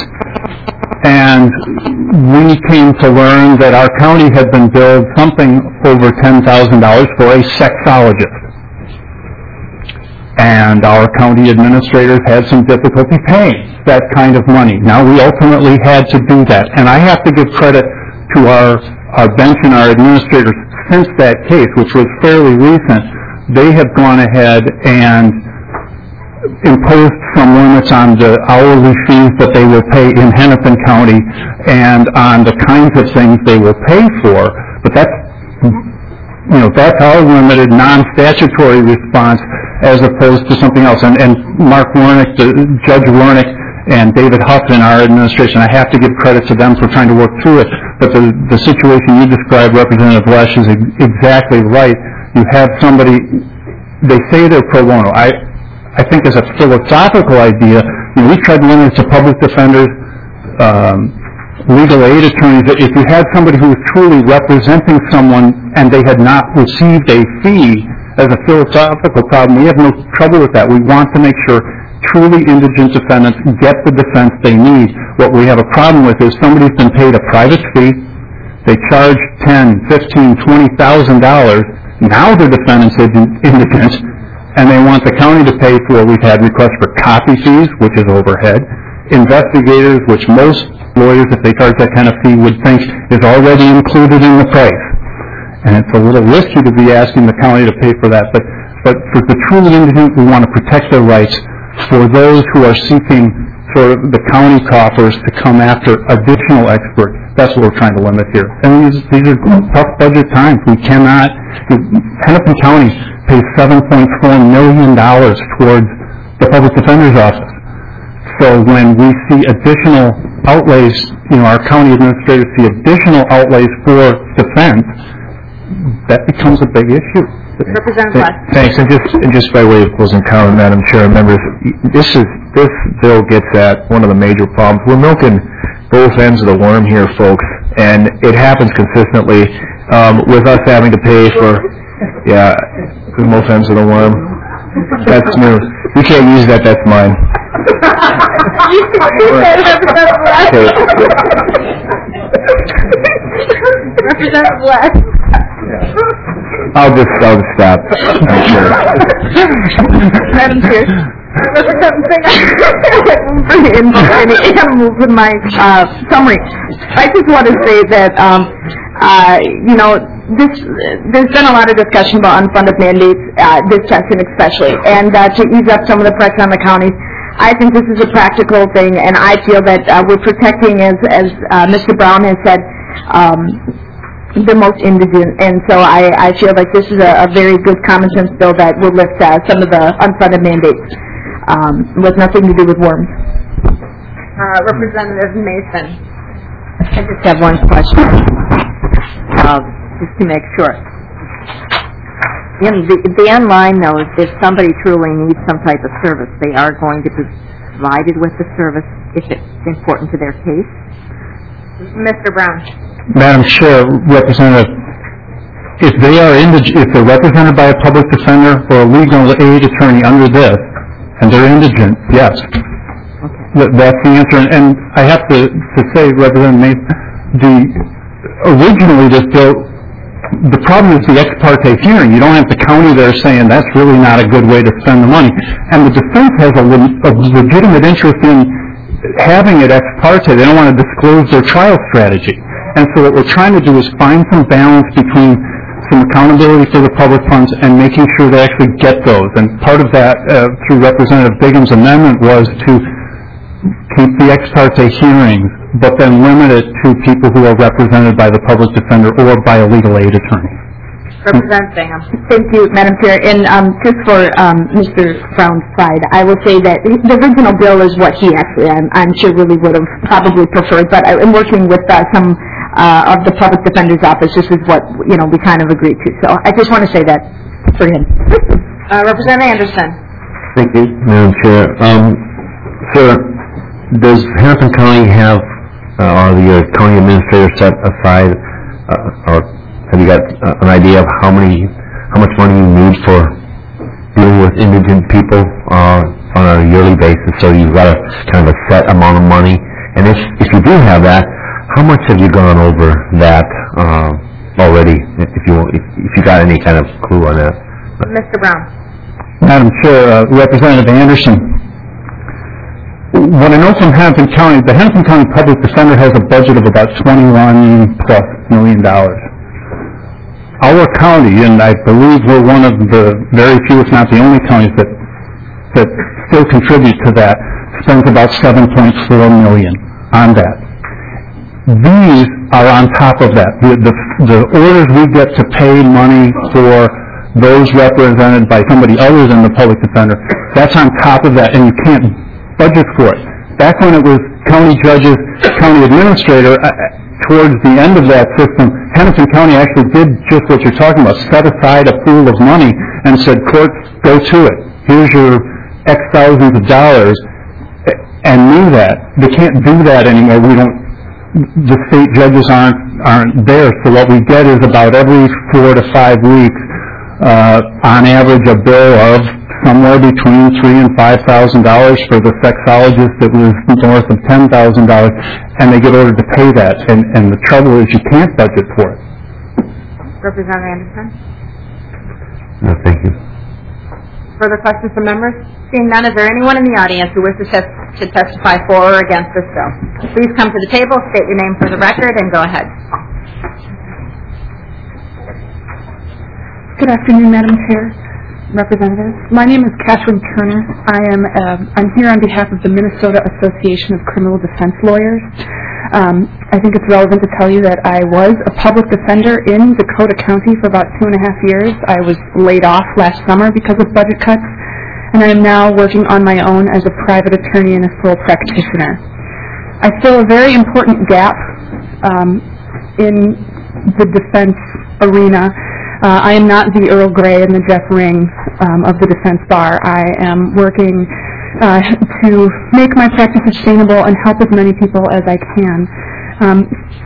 and we came to learn that our county had been billed something over ten thousand dollars for a sexologist. And our county administrators had some difficulty paying that kind of money. Now, we ultimately had to do that. And I have to give credit to our, our bench and our administrators since that case, which was fairly recent. They have gone ahead and imposed some limits on the hourly fees that they will pay in Hennepin County and on the kinds of things they will pay for. But that's, you know, that's our limited non-statutory response as opposed to something else. And, and Mark Wernick, the, Judge Wernick, and David Huff in our administration. I have to give credit to them for trying to work through it. But the, the situation you described, Representative Lesh, is ex- exactly right. You have somebody, they say they're pro bono. I, I think as a philosophical idea, you know, we tried to limit it to public defenders, um, legal aid attorneys. If you had somebody who was truly representing someone and they had not received a fee as a philosophical problem, we have no trouble with that. We want to make sure truly indigent defendants get the defense they need. What we have a problem with is somebody's been paid a private fee, they charge ten, fifteen, twenty thousand dollars. Now the defendant's indigent, and they want the county to pay for. We've had requests for copy fees, which is overhead, investigators, which most lawyers, if they charge that kind of fee, would think is already included in the price. And it's a little risky to be asking the county to pay for that. But, but for the truly indigent, we want to protect their rights. For those who are seeking for the county coffers to come after additional experts, that's what we're trying to limit here. And these, these are tough budget times. We cannot, Hennepin County pays seven point four million dollars towards the public defender's office. So when we see additional outlays, you know, our county administrators see additional outlays for defense, that becomes a big issue. Representative Lesh. Thanks, and just, and just by way of closing comment, Madam Chair, members, this is, this bill gets at one of the major problems. We're milking both ends of the worm here, folks, and it happens consistently, um, with us having to pay for, yeah, both ends of the worm. That's new. You can't use that, that's mine. You said Representative Lesh. Representative Lesh. I'll just, I'll just stop. I'm sure. Madam Chair. I'm moving my uh, summary. I just want to say that, um, uh, you know, this, there's been a lot of discussion about unfunded mandates, uh, this session especially, and uh, to ease up some of the pressure on the counties. I think this is a practical thing, and I feel that uh, we're protecting, as, as uh, Mister Brown has said, um, the most indigent, and so I, I feel like this is a, a very good common sense bill that will lift uh, some of the unfunded mandates um, with nothing to do with worms. Uh, Representative Mason. I just have one question, uh, just to make sure. In the, the end line, though, is if somebody truly needs some type of service, they are going to be provided with the service if it's important to their case. Mister Brown. Madam Chair, Representative, if they are indig- if they're represented by a public defender or a legal aid attorney under this, and they're indigent, yes. Th- that's the answer. And, and I have to, to say, Representative Mason, the, originally this bill, the problem is the ex parte hearing. You don't have the county there saying that's really not a good way to spend the money. And the defense has a, le- a legitimate interest in having it ex parte. They don't want to disclose their trial strategy. And so what we're trying to do is find some balance between some accountability for the public funds and making sure they actually get those. And part of that, uh, through Representative Bigham's amendment, was to keep the ex parte hearings, but then limit it to people who are represented by the public defender or by a legal aid attorney. Representative Bingham. Thank you, Madam Chair. And um, just for um, Mister Brown's side, I will say that the original bill is what he actually, I'm, I'm sure, really would have probably preferred. But in working with uh, some uh, of the public defender's office, this is what, you know, we kind of agreed to. So I just want to say that for him. Uh, Representative Anderson. Thank you, Madam Chair. Um, sir, does Hennepin County have, uh, or the uh, county administrator set aside, uh, or have you got uh, an idea of how many, how much money you need for dealing with indigent people uh, on a yearly basis? So you've got a kind of a set amount of money. And if if you do have that, how much have you gone over that uh, already? If you if, if you got any kind of clue on that. Mister Brown. Madam Chair, uh, Representative Anderson, what I know from Hennepin County, the Hennepin County Public Defender has a budget of about twenty-one plus million dollars. Our county, and I believe we're one of the very few, if not the only counties that that still contribute to that, spends about seven point four million dollars on that. These are on top of that. The, the, the orders we get to pay money for those represented by somebody other than the public defender, that's on top of that, and you can't budget for it. back when it was county judges, county administrator, uh, towards the end of that system, Hennepin County actually did just what you're talking about, set aside a pool of money and said, courts, go to it. Here's your X thousands of dollars, and knew that. They can't do that anymore. We don't, the state judges aren't, aren't there, so what we get is about every four to five weeks, uh, on average, a bill of somewhere between three and five thousand dollars for the sexologist that was north of ten thousand dollars, and they get ordered to pay that. And, and the trouble is, you can't budget for it. Representative Anderson? No, thank you. Further questions from members? Seeing none, is there anyone in the audience who wishes to, to testify for or against this bill? Please come to the table, state your name for the record, and go ahead. Good afternoon, Madam Chair, Representatives. My name is Catherine Turner. I am uh, I'm here on behalf of the Minnesota Association of Criminal Defense Lawyers. Um, I think it's relevant to tell you that I was a public defender in Dakota County for about two and a half years. I was laid off last summer because of budget cuts, and I am now working on my own as a private attorney and a sole practitioner. I fill a very important gap um, in the defense arena. Uh, I am not the Earl Grey and the Jeff Ring um, of the defense bar. I am working uh, to make my practice sustainable and help as many people as I can. Um,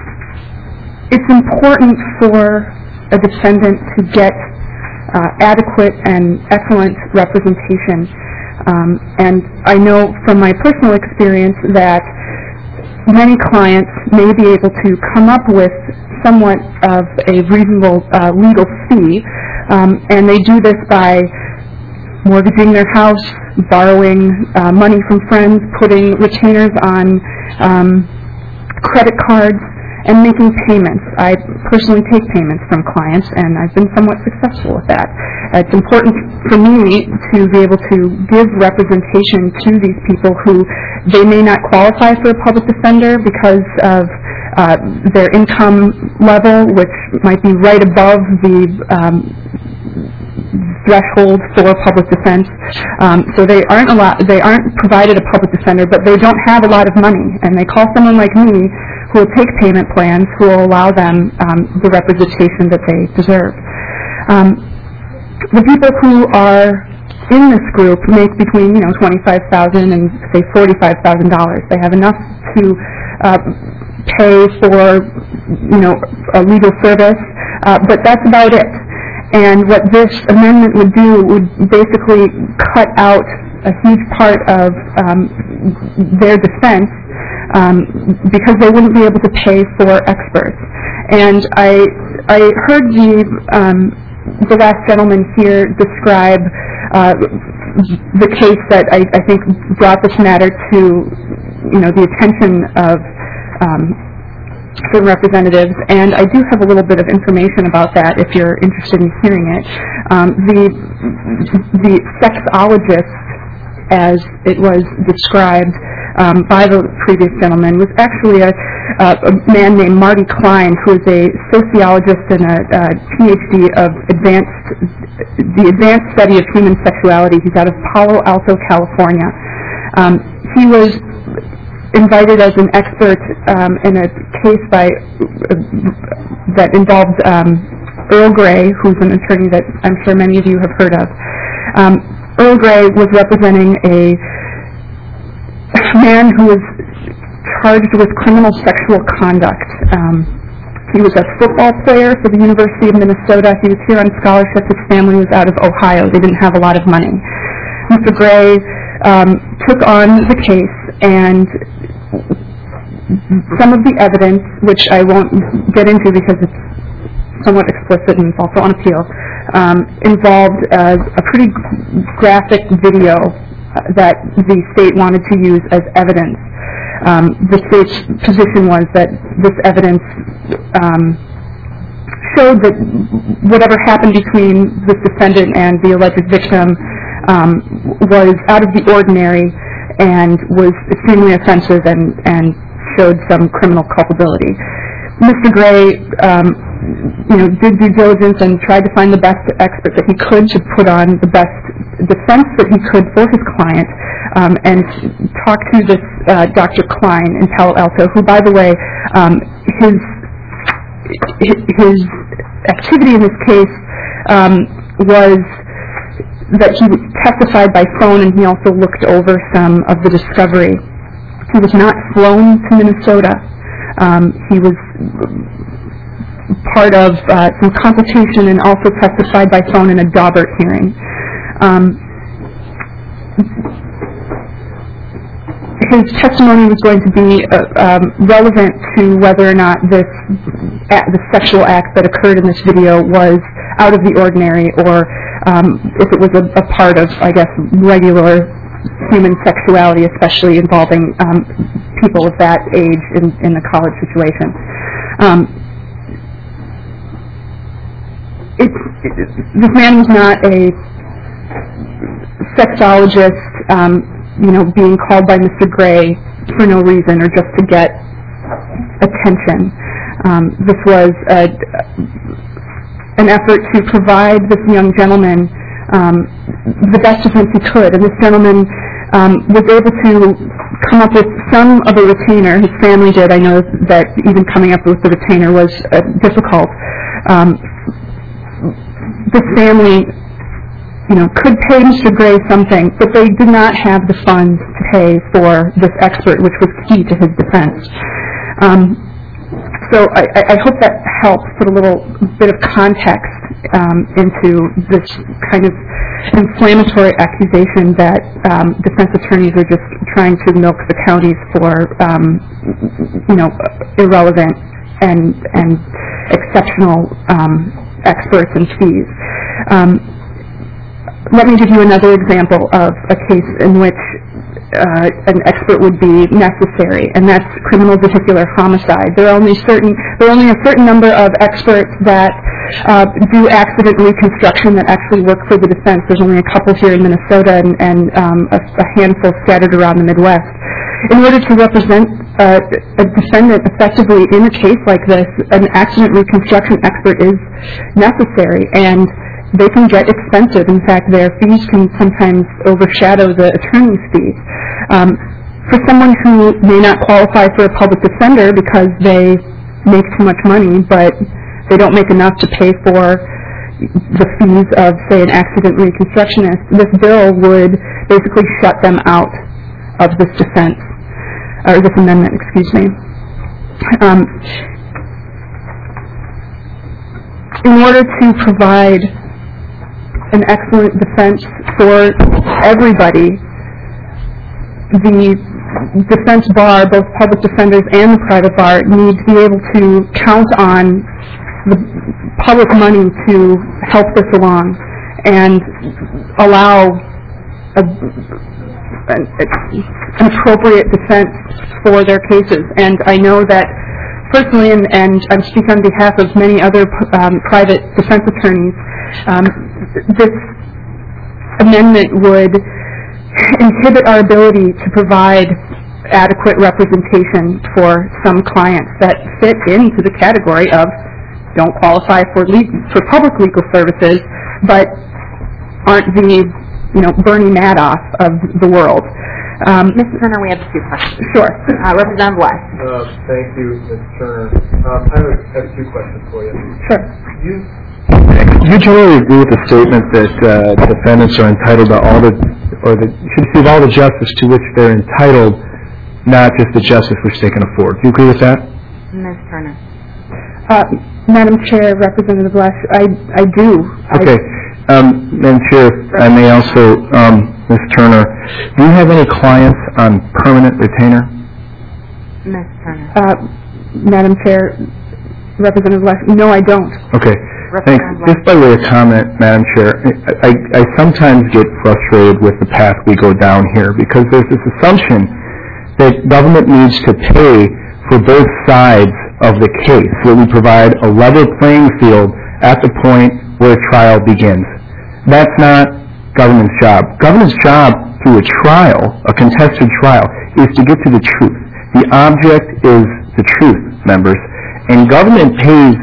it's important for a defendant to get uh, adequate and excellent representation. Um, and I know from my personal experience that many clients may be able to come up with somewhat of a reasonable uh, legal fee, um, and they do this by mortgaging their house, borrowing uh, money from friends, putting retainers on um, credit cards, and making payments. I personally take payments from clients, and I've been somewhat successful with that. Uh, it's important for me to be able to give representation to these people who they may not qualify for a public defender because of uh, their income level, which might be right above the um, threshold for public defense. Um, so they aren't a lot, they aren't provided a public defender, but they don't have a lot of money, and they call someone like me who will take payment plans, who will allow them um, the representation that they deserve. Um, the people who are in this group make between, you know, twenty-five thousand dollars and say forty-five thousand dollars. They have enough to uh, pay for, you know, a legal service, uh, but that's about it. And what this amendment would do would basically cut out a huge part of um, their defense um, because they wouldn't be able to pay for experts. And I I heard the um, the last gentleman here describe uh, the case that I, I think brought this matter to, you know, the attention of um, certain representatives, and I do have a little bit of information about that if you're interested in hearing it. Um, the the sexologist, as it was described um, by the previous gentleman, was actually a, a man named Marty Klein, who is a sociologist and a, a P H D of advanced the advanced study of human sexuality. He's out of Palo Alto, California. Um, he was invited as an expert um, in a case by uh, that involved um, Earl Grey, who's an attorney that I'm sure many of you have heard of. Um, Earl Grey was representing a man who was charged with criminal sexual conduct. Um, he was a football player for the University of Minnesota. He was here on scholarship. His family was out of Ohio. They didn't have a lot of money. Mister Grey um, took on the case, and some of the evidence, which I won't get into because it's somewhat explicit and it's also on appeal, um, involved uh, a pretty graphic video that the state wanted to use as evidence. Um, the state's position was that this evidence um, showed that whatever happened between this defendant and the alleged victim um, was out of the ordinary and was extremely offensive and, and showed some criminal culpability. Mister Grey, um, you know, did due diligence and tried to find the best expert that he could to put on the best defense that he could for his client. um, and talk to this uh, Doctor Klein in Palo Alto, who, by the way, um, his his activity in this case um, was that he testified by phone, and he also looked over some of the discovery. He was not flown to Minnesota. Um, he was part of uh, some consultation and also testified by phone in a Daubert hearing. Um, his testimony was going to be uh, um, relevant to whether or not this act, the sexual act that occurred in this video was out of the ordinary, or um, if it was a, a part of, I guess, regular human sexuality, especially involving um, people of that age in, in the college situation. Um, it, it, this man was not a sexologist, um, you know, being called by Mister Gray for no reason or just to get attention. Um, this was a, an effort to provide this young gentleman um, the best defense he could, and this gentleman um, was able to come up with some of a retainer. His family did. I know that even coming up with the retainer was uh, difficult. Um, this family, you know, could pay Mister Gray something, but they did not have the funds to pay for this expert, which was key to his defense. Um, so I, I hope that helps put a little bit of context um, into this kind of inflammatory accusation that um, defense attorneys are just trying to milk the counties for, um, you know, irrelevant and and exceptional um, experts and fees. Um, let me give you another example of a case in which uh, an expert would be necessary, and that's criminal vehicular homicide. There are only certain there are only a certain number of experts that uh, do accident reconstruction that actually work for the defense. There's only a couple here in Minnesota and, and um, a, a handful scattered around the Midwest. In order to represent uh, a defendant effectively in a case like this, an accident reconstruction expert is necessary, and they can get expensive. In fact, their fees can sometimes overshadow the attorney's fees. Um, for someone who may not qualify for a public defender because they make too much money, but they don't make enough to pay for the fees of, say, an accident reconstructionist, this bill would basically shut them out of this defense, or this amendment, excuse me. Um, in order to provide an excellent defense for everybody, the defense bar, both public defenders and the private bar, need to be able to count on the public money to help this along and allow a, an, an appropriate defense for their cases. And I know that personally, and, and I'm speaking on behalf of many other um, private defense attorneys, um, this amendment would inhibit our ability to provide adequate representation for some clients that fit into the category of don't qualify for legal, for public legal services, but aren't the, you know, Bernie Madoff of the world. Um, Mister Turner, we have a few questions. Sure. Uh, Representative West. Uh, thank you, Miz Turner. Um, I have, a, I have two questions for you. Sure. You, you generally agree with the statement that uh, defendants are entitled to all the, or the, should receive all the justice to which they're entitled, not just the justice which they can afford. Do you agree with that? Miz Turner. Uh, Madam Chair, Representative Lesh, I, I do. Okay. I, um, Madam Chair, I may also, um, Miz Turner, do you have any clients on permanent retainer? Miz Turner. uh, Madam Chair, Representative Lesh, no, I don't. Okay. Thanks. Just by way of comment, Madam Chair, I, I sometimes get frustrated with the path we go down here because there's this assumption that government needs to pay for both sides of the case, so we provide a level playing field at the point where a trial begins. That's not government's job. Government's job through a trial, a contested trial, is to get to the truth. The object is the truth, members, and government pays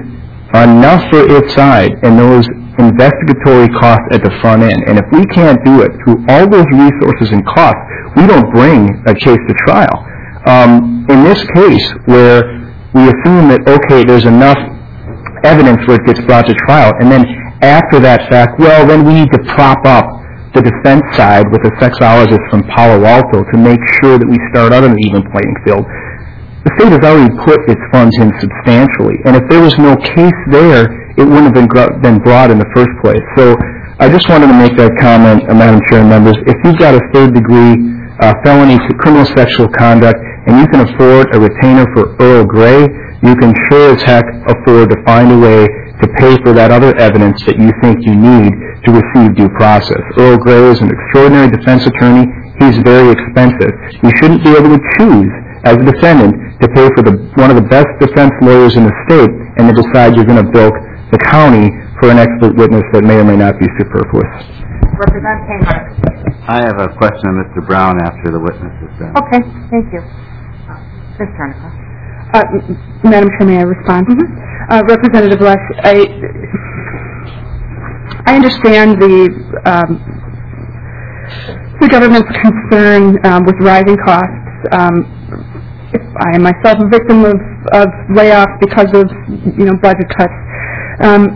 enough for its side and those investigatory costs at the front end. And if we can't do it through all those resources and costs, we don't bring a case to trial. Um, in this case, where we assume that, okay, there's enough evidence where it gets brought to trial, and then after that fact, well, then we need to prop up the defense side with a sexologist from Palo Alto to make sure that we start out on an even playing field. The state has already put its funds in substantially, and if there was no case there, it wouldn't have been, gr- been brought in the first place. So I just wanted to make that comment, uh, Madam Chair and members. If you've got a third-degree uh, felony to criminal sexual conduct and you can afford a retainer for Earl Grey, you can sure as heck afford to find a way to pay for that other evidence that you think you need to receive due process. Earl Grey is an extraordinary defense attorney. He's very expensive. You shouldn't be able to choose, as a defendant, to pay for the, one of the best defense lawyers in the state and to decide you're going to bilk the county for an expert witness that may or may not be superfluous. Representative Kmart. I have a question of Mister Brown after the witness is done. Okay, thank you. Miz Turner. Uh, Madam Chair, may I respond? Mm-hmm. Uh, Representative Lesch, I, I understand the, um, the government's concern um, with rising costs. Um, I am myself a victim of, of layoffs because of, you know, budget cuts. Um,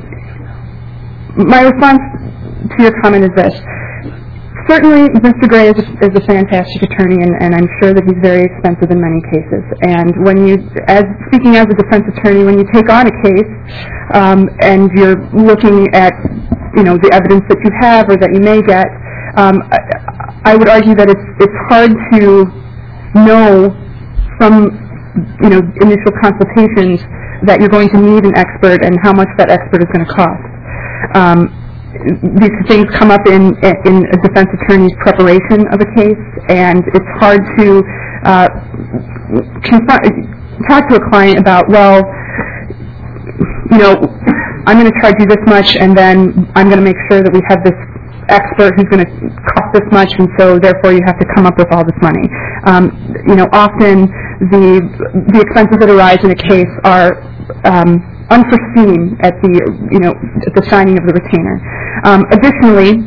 my response to your comment is this. Certainly, Mister Gray is a, is a fantastic attorney, and, and I'm sure that he's very expensive in many cases. And when you, as speaking as a defense attorney, when you take on a case um, and you're looking at, you know, the evidence that you have or that you may get, um, I, I would argue that it's it's hard to know from, you know, initial consultations that you're going to need an expert and how much that expert is going to cost. Um, These things come up in in a defense attorney's preparation of a case, and it's hard to uh, confront, talk to a client about, well, you know, I'm going to charge you this much, and then I'm going to make sure that we have this expert who's going to cost this much, and so therefore you have to come up with all this money. Um, you know, often the the expenses that arise in a case are um, unforeseen at the, you know, at the signing of the retainer. Um, additionally,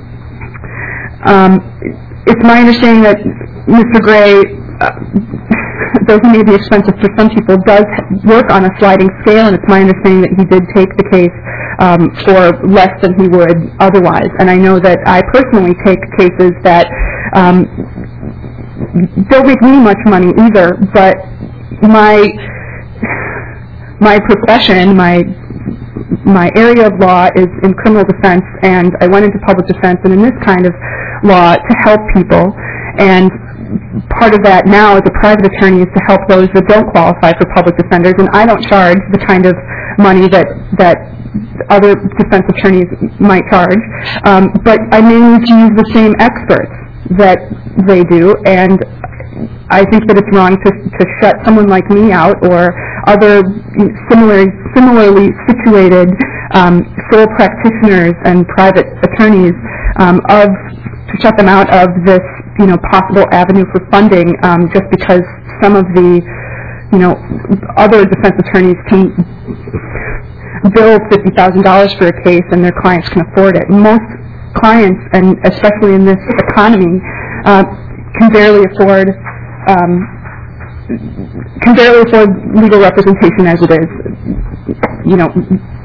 um, it's my understanding that Mister Gray, uh, though he may be expensive for some people, does work on a sliding scale, and it's my understanding that he did take the case um, for less than he would otherwise. And I know that I personally take cases that um, don't make me much money either, but my My profession, my my area of law is in criminal defense, and I went into public defense and in this kind of law to help people. And part of that now as a private attorney is to help those that don't qualify for public defenders. And I don't charge the kind of money that that other defense attorneys might charge, um, but I may need to use the same experts that they do, and I think that it's wrong to, to shut someone like me out or other similar, similarly situated um, sole practitioners and private attorneys um, of to shut them out of this, you know, possible avenue for funding um, just because some of the, you know, other defense attorneys can bill fifty thousand dollars for a case and their clients can afford it. Most clients, and especially in this economy, uh, can barely afford Um, can barely afford legal representation as it is, you know.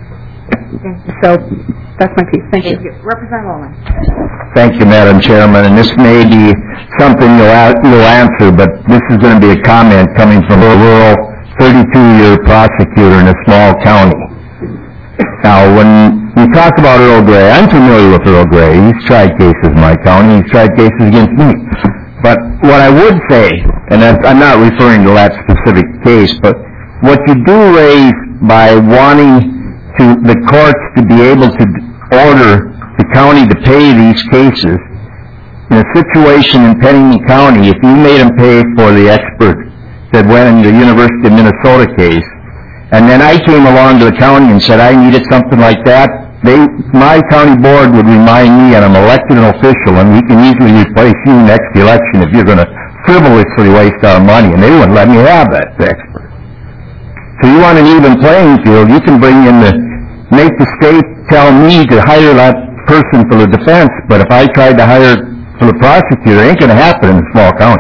So that's my piece. Thank, Thank you. you. Representative Olin. Thank you, Madam Chairman. And this may be something you'll, a- you'll answer, but this is going to be a comment coming from a rural thirty-two-year prosecutor in a small county. Now, when we talk about Earl Grey, I'm familiar with Earl Grey. He's tried cases in my county. He's tried cases against me. But what I would say, and I'm not referring to that specific case, but what you do raise by wanting to the courts to be able to order the county to pay these cases, in a situation in Pennington County, if you made them pay for the expert that went in the University of Minnesota case, and then I came along to the county and said I needed something like that, They, my county board would remind me, and I'm elected an official, and we can easily replace you next election if you're going to frivolously waste our money, and they wouldn't let me have that expert. So you want an even playing field, you can bring in the, make the state tell me to hire that person for the defense, but if I tried to hire for the prosecutor, it ain't going to happen in a small county.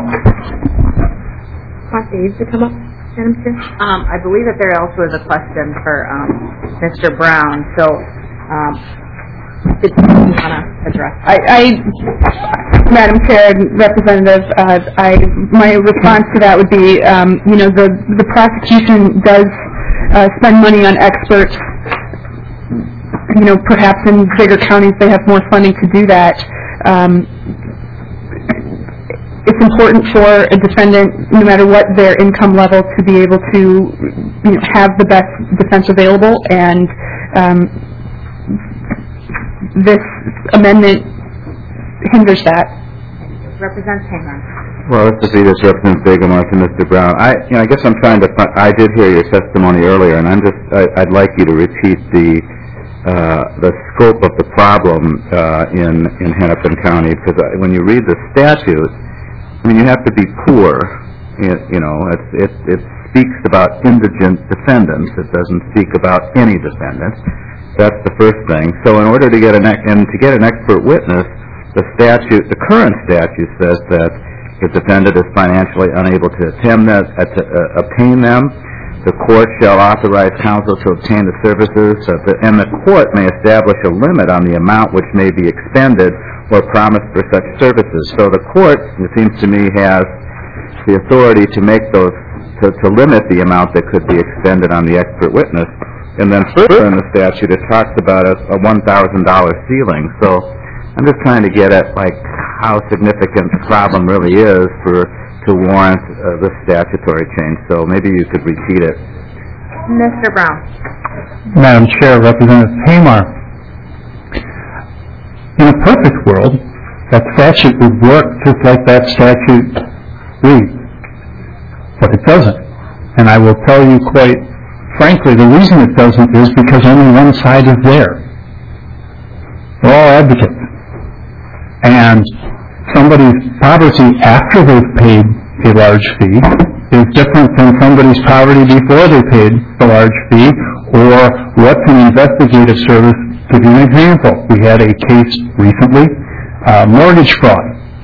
Want Dave to come up, Madam Chair? Um, I believe that there also is a question for um, Mister Brown, so um, did you want to address? I, I, Madam Chair, Representative, uh, I, my response to that would be, um, you know, the, the prosecution does uh, spend money on experts. You know, perhaps in bigger counties they have more funding to do that. Um, it's important for a defendant, no matter what their income level, to be able to, you know, have the best defense available, and um, this amendment hinders that. Representative Hamer. Well, this is either Representative Bigelow to Mister Brown. I, you know, I guess I'm trying to. Find, I did hear your testimony earlier, and I'm just. I, I'd like you to repeat the uh, the scope of the problem uh, in in Hennepin County, because when you read the statute, I mean, you have to be poor. You, you know, it, it it speaks about indigent defendants. It doesn't speak about any defendants. That's the first thing. So, in order to get an and to get an expert witness, the statute, the current statute says that if the defendant is financially unable to attend that, uh, to uh, obtain them, the court shall authorize counsel to obtain the services, of the, and the court may establish a limit on the amount which may be expended or promised for such services. So the court, it seems to me, has the authority to make those, to, to limit the amount that could be expended on the expert witness. And then further in the statute, it talks about a, a one thousand dollar ceiling. So I'm just trying to get at, like, how significant the problem really is for to warrant uh, this statutory change. So maybe you could repeat it. Mister Brown. Madam Chair, Representative Hamar, in a perfect world, that statute would work just like that statute reads. But it doesn't. And I will tell you quite frankly, the reason it doesn't is because only one side is there. We're all advocates. And somebody's poverty after they've paid a large fee is different than somebody's poverty before they paid the large fee, or what's an investigative service. To give you an example, we had a case recently, uh, mortgage fraud.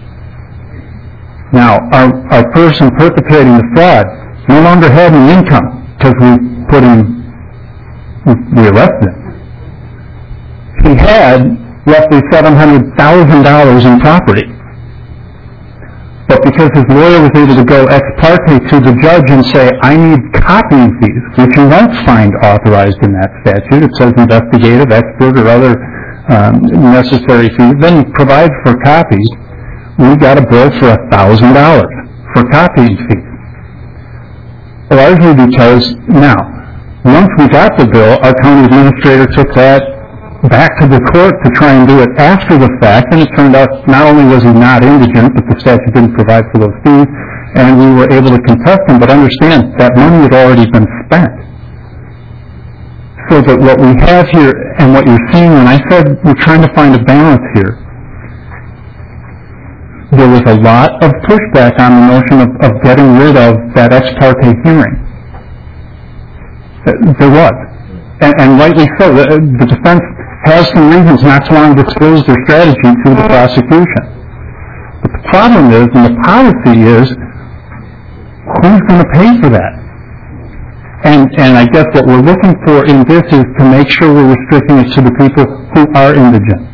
Now, our, our person perpetrating the fraud no longer had any income because we put him, we arrested him. He had roughly seven hundred thousand dollars in property. But because his lawyer was able to go ex parte to the judge and say, I need copying fees, which you won't find authorized in that statute. It says investigative, expert, or other um, necessary fees. Then provide for copies. We got a bill for one thousand dollars for copying fees. Largely because, now, once we got the bill, our county administrator took that back to the court to try and do it after the fact, and it turned out not only was he not indigent, but the statute didn't provide for those fees, and we were able to contest him. But understand, that money had already been spent. So that what we have here, and what you're seeing, when I said we're trying to find a balance here, there was a lot of pushback on the notion of, of getting rid of that ex parte hearing. There was. And, and rightly so. The, the defense has some reasons not to want to disclose their strategy to the prosecution. But the problem is, and the policy is, who's going to pay for that? And, and I guess what we're looking for in this is to make sure we're restricting it to the people who are indigent.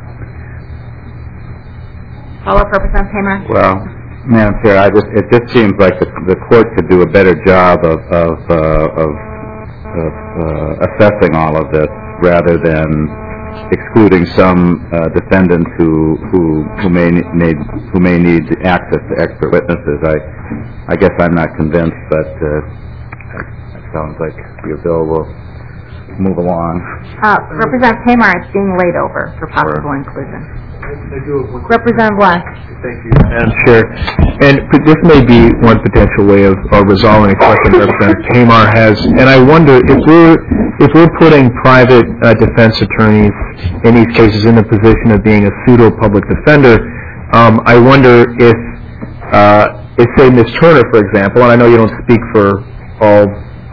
Follow-up, Representative Hamer. Well, Madam Chair, I just, it just seems like the, the court could do a better job of, of, uh, of, of uh, assessing all of this rather than excluding some uh, defendants who who who may need who may need access to expert witnesses. I I guess I'm not convinced, but uh, it sounds like your bill will move along. Uh, Representative Hamer, it's being laid over for possible inclusion. I do have one. Representative West. Thank you. Madam Chair, and this may be one potential way of, of resolving a question Representative Hamar has, and I wonder if we're if we're putting private uh, defense attorneys in these cases in the position of being a pseudo public defender, um, I wonder if uh, if say Miz Turner, for example, and I know you don't speak for all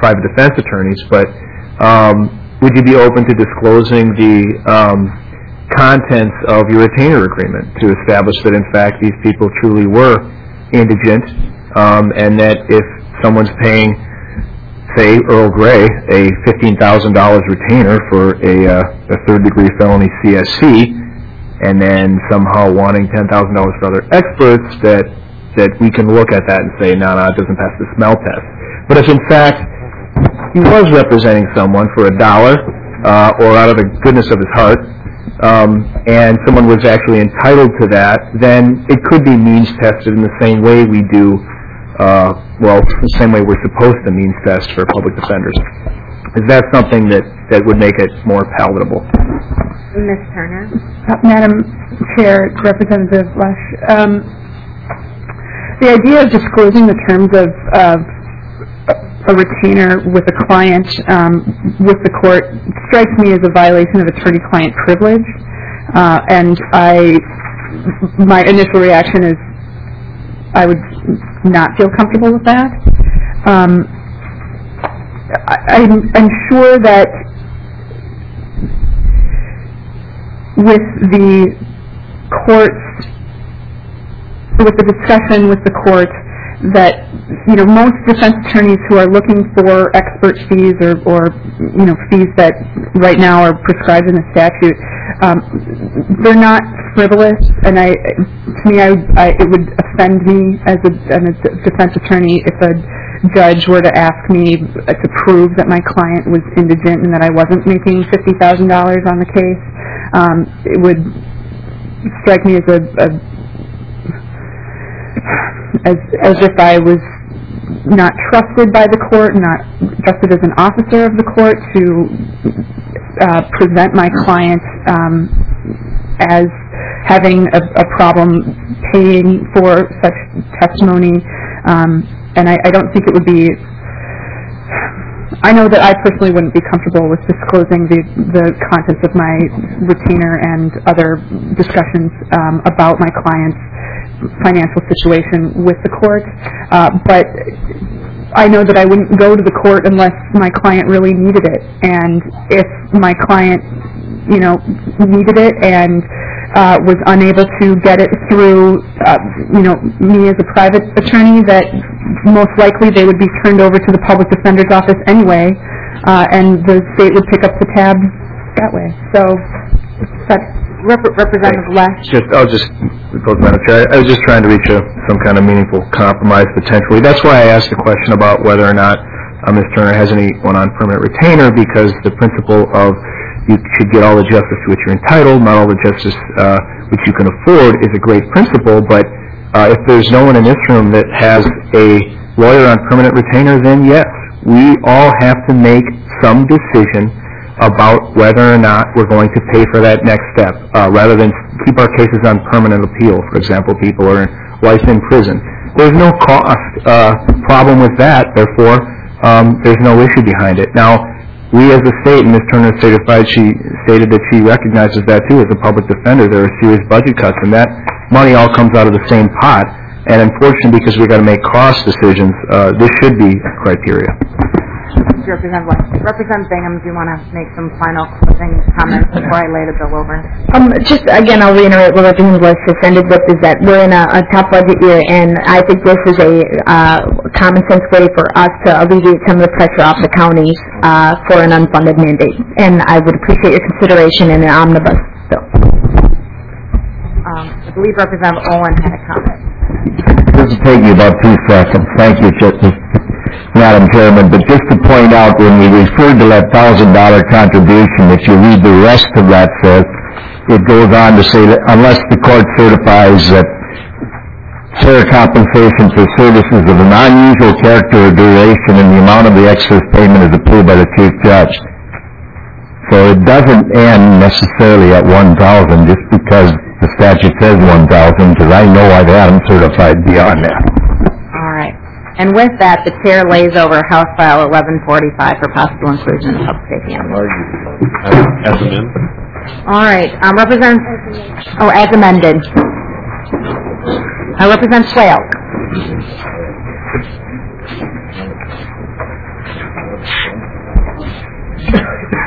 private defense attorneys, but um, would you be open to disclosing the um, contents of your retainer agreement to establish that, in fact, these people truly were indigent, um, and that if someone's paying, say, Earl Grey, a fifteen thousand dollars retainer for a, uh, a third-degree felony C S C, and then somehow wanting ten thousand dollars for other experts, that that we can look at that and say, no, no, it doesn't pass the smell test. But if, in fact, he was representing someone for a dollar, uh, or out of the goodness of his heart, um, and someone was actually entitled to that, then it could be means tested in the same way we do, uh, well, the same way we're supposed to means test for public defenders. Is that something that, that would make it more palatable? Miz Turner? Uh, Madam Chair, Representative Lush, um, the idea of disclosing the terms of, of a retainer with a client um, with the court strikes me as a violation of attorney-client privilege, uh, and I, my initial reaction is I would not feel comfortable with that. Um, I, I'm, I'm sure that with the court's, with the discussion with the court, that, you know, most defense attorneys who are looking for expert fees or, or you know, fees that right now are prescribed in the statute, um, they're not frivolous, and I, to me, I, I, it would offend me as a, as a defense attorney if a judge were to ask me to prove that my client was indigent and that I wasn't making fifty thousand dollars on the case. Um, it would strike me as a, a As, as if I was not trusted by the court, not trusted as an officer of the court to uh, present my client um, as having a, a problem paying for such testimony. Um, and I, I don't think it would be, I know that I personally wouldn't be comfortable with disclosing the, the contents of my retainer and other discussions um, about my client's financial situation with the court, uh, but I know that I wouldn't go to the court unless my client really needed it, and if my client, you know, needed it and uh, was unable to get it through, uh, you know, me as a private attorney, that most likely they would be turned over to the public defender's office anyway, uh, and the state would pick up the tab that way. So that's Rep- Representative Lesh. Just, I'll just, Madam Chair, I was just trying to reach a, some kind of meaningful compromise potentially. That's why I asked the question about whether or not uh, Miz Turner has anyone on permanent retainer, because the principle of you should get all the justice to which you're entitled, not all the justice uh, which you can afford, is a great principle, but uh, if there's no one in this room that has a lawyer on permanent retainer, then yes, we all have to make some decision about whether or not we're going to pay for that next step, uh, rather than keep our cases on permanent appeal. For example, people are life in prison. There's no cost uh, problem with that, therefore um, there's no issue behind it. Now, we as a state, and Miz Turner certified, she stated that she recognizes that too as a public defender, there are serious budget cuts, and that money all comes out of the same pot, and unfortunately, because we've got to make cost decisions, uh, this should be criteria. Representative Lesh. Representative Bingham, do you want to make some final closing comments before I lay the bill over? Um, just again, I'll reiterate what Representative Lesh has ended with, is that we're in a, a tough budget year, and I think this is a uh, common sense way for us to alleviate some of the pressure off the counties uh, for an unfunded mandate. And I would appreciate your consideration in an omnibus bill. Um, I believe Representative Olin had a comment. This will take me about two seconds. Thank you, Chitty. Madam Chairman, but just to point out, when we referred to that one thousand dollar contribution, if you read the rest of that says, it goes on to say that unless the court certifies that fair compensation for services of an unusual character or duration and the amount of the excess payment is approved by the chief judge. So it doesn't end necessarily at one thousand just because the statute says one thousand, because I know I've had them certified beyond that. All right. And with that, the chair lays over House File eleven forty-five for possible inclusion in the public safety animal. As amended. All right. Um, Representative, oh, as amended. Uh, Representative Swale.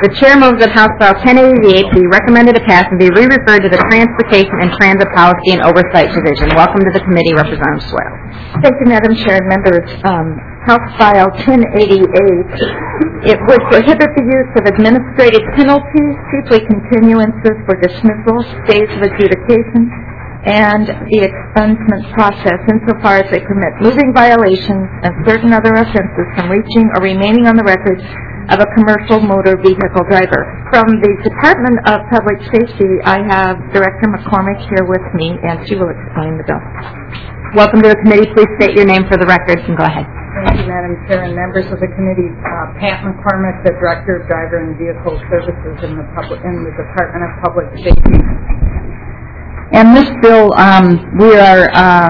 The chair moves that House File ten eighty-eight be recommended to pass and be re-referred to the Transportation and Transit Policy and Oversight Division. Welcome to the committee, Representative Swale. Thank you, Madam Chair and members. Um, House File ten eighty-eight, it would prohibit the use of administrative penalties, chiefly continuances for dismissal, stays of adjudication, and the expungement process insofar as they permit moving violations and certain other offenses from reaching or remaining on the record of a commercial motor vehicle driver. From the Department of Public Safety, I have Director McCormick here with me, and she will explain the bill. Welcome to the committee. Please state your name for the record and go ahead. Thank you, Madam Chair, and members of the committee. Uh, Pat McCormick, the Director of Driver and Vehicle Services in the, public, in the Department of Public Safety. And this bill, um, we are uh,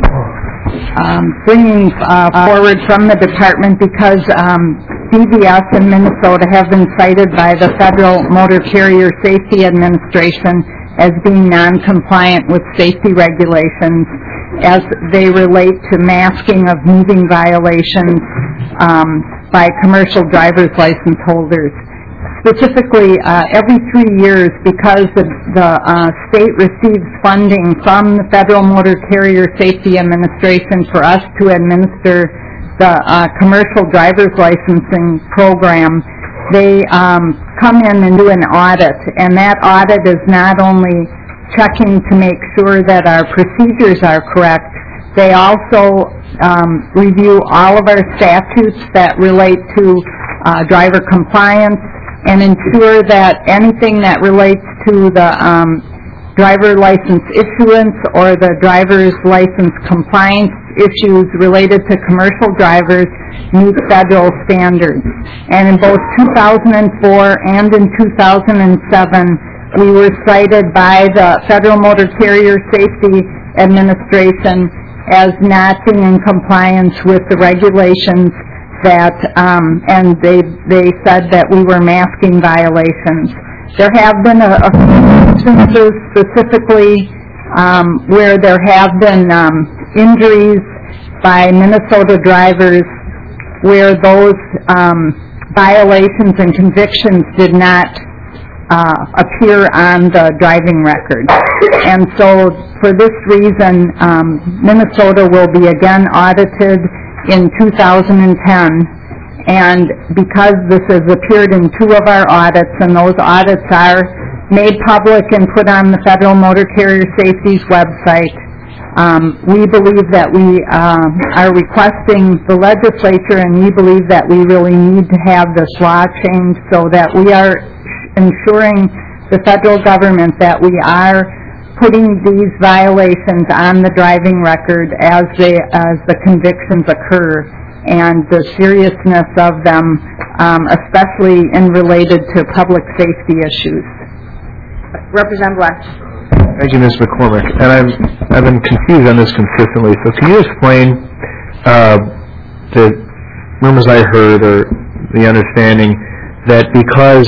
um, bringing uh, forward from the department because um, D V S in Minnesota have been cited by the Federal Motor Carrier Safety Administration as being non-compliant with safety regulations as they relate to masking of moving violations um, by commercial driver's license holders. Specifically, uh, every three years, because the, the uh, state receives funding from the Federal Motor Carrier Safety Administration for us to administer the uh, commercial driver's licensing program, they um, come in and do an audit, and that audit is not only checking to make sure that our procedures are correct, they also um, review all of our statutes that relate to uh, driver compliance and ensure that anything that relates to the um, driver license issuance or the driver's license compliance issues related to commercial drivers meet federal standards. And in both two thousand four and in two thousand seven, we were cited by the Federal Motor Carrier Safety Administration as not being in compliance with the regulations that, um, and they they said that we were masking violations. There have been a, a few instances specifically um, where there have been um, injuries by Minnesota drivers where those um, violations and convictions did not uh, appear on the driving record. And so for this reason, um, Minnesota will be again audited in two thousand ten, and because this has appeared in two of our audits, and those audits are made public and put on the Federal Motor Carrier Safety's website, um, we believe that we uh, are requesting the legislature, and we believe that we really need to have this law changed so that we are ensuring the federal government that we are putting these violations on the driving record as they as the convictions occur, and the seriousness of them, um, especially in related to public safety issues. Representative Black. Thank you, Miz McCormick. And I'm, I've been confused on this consistently. So can you explain uh, the rumors I heard or the understanding that because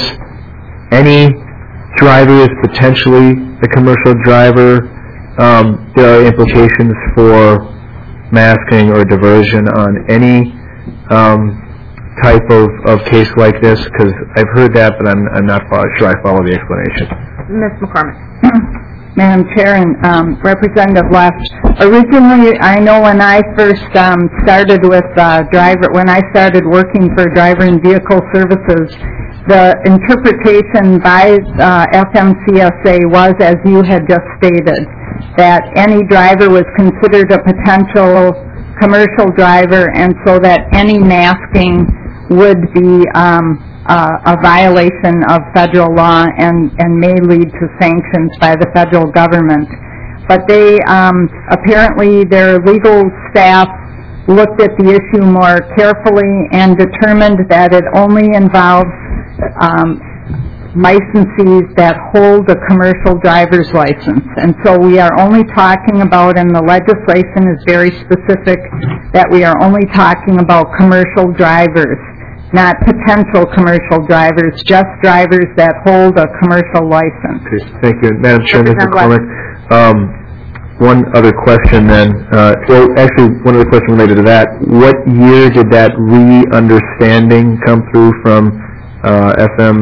any driver is potentially a commercial driver, um, there are implications for masking or diversion on any um, type of, of case like this? Because I've heard that, but I'm, I'm not follow, sure I follow the explanation. Miz McCormick. Madam Chair and um, Representative Left, originally, I know when I first um, started with uh, driver, when I started working for Driver and Vehicle Services, the interpretation by uh, F M C S A was, as you had just stated, that any driver was considered a potential commercial driver, and so that any masking would be um, uh, a violation of federal law and, and may lead to sanctions by the federal government. But they, um, apparently their legal staff looked at the issue more carefully and determined that it only involves um, licensees that hold a commercial driver's license. And so we are only talking about, and the legislation is very specific, that we are only talking about commercial drivers, not potential commercial drivers, just drivers that hold a commercial license. Okay, thank you. Madam Chair, Mister McCormick, um, one other question then. Uh, well, actually, one other question related to that. What year did that re-understanding come through from uh, F M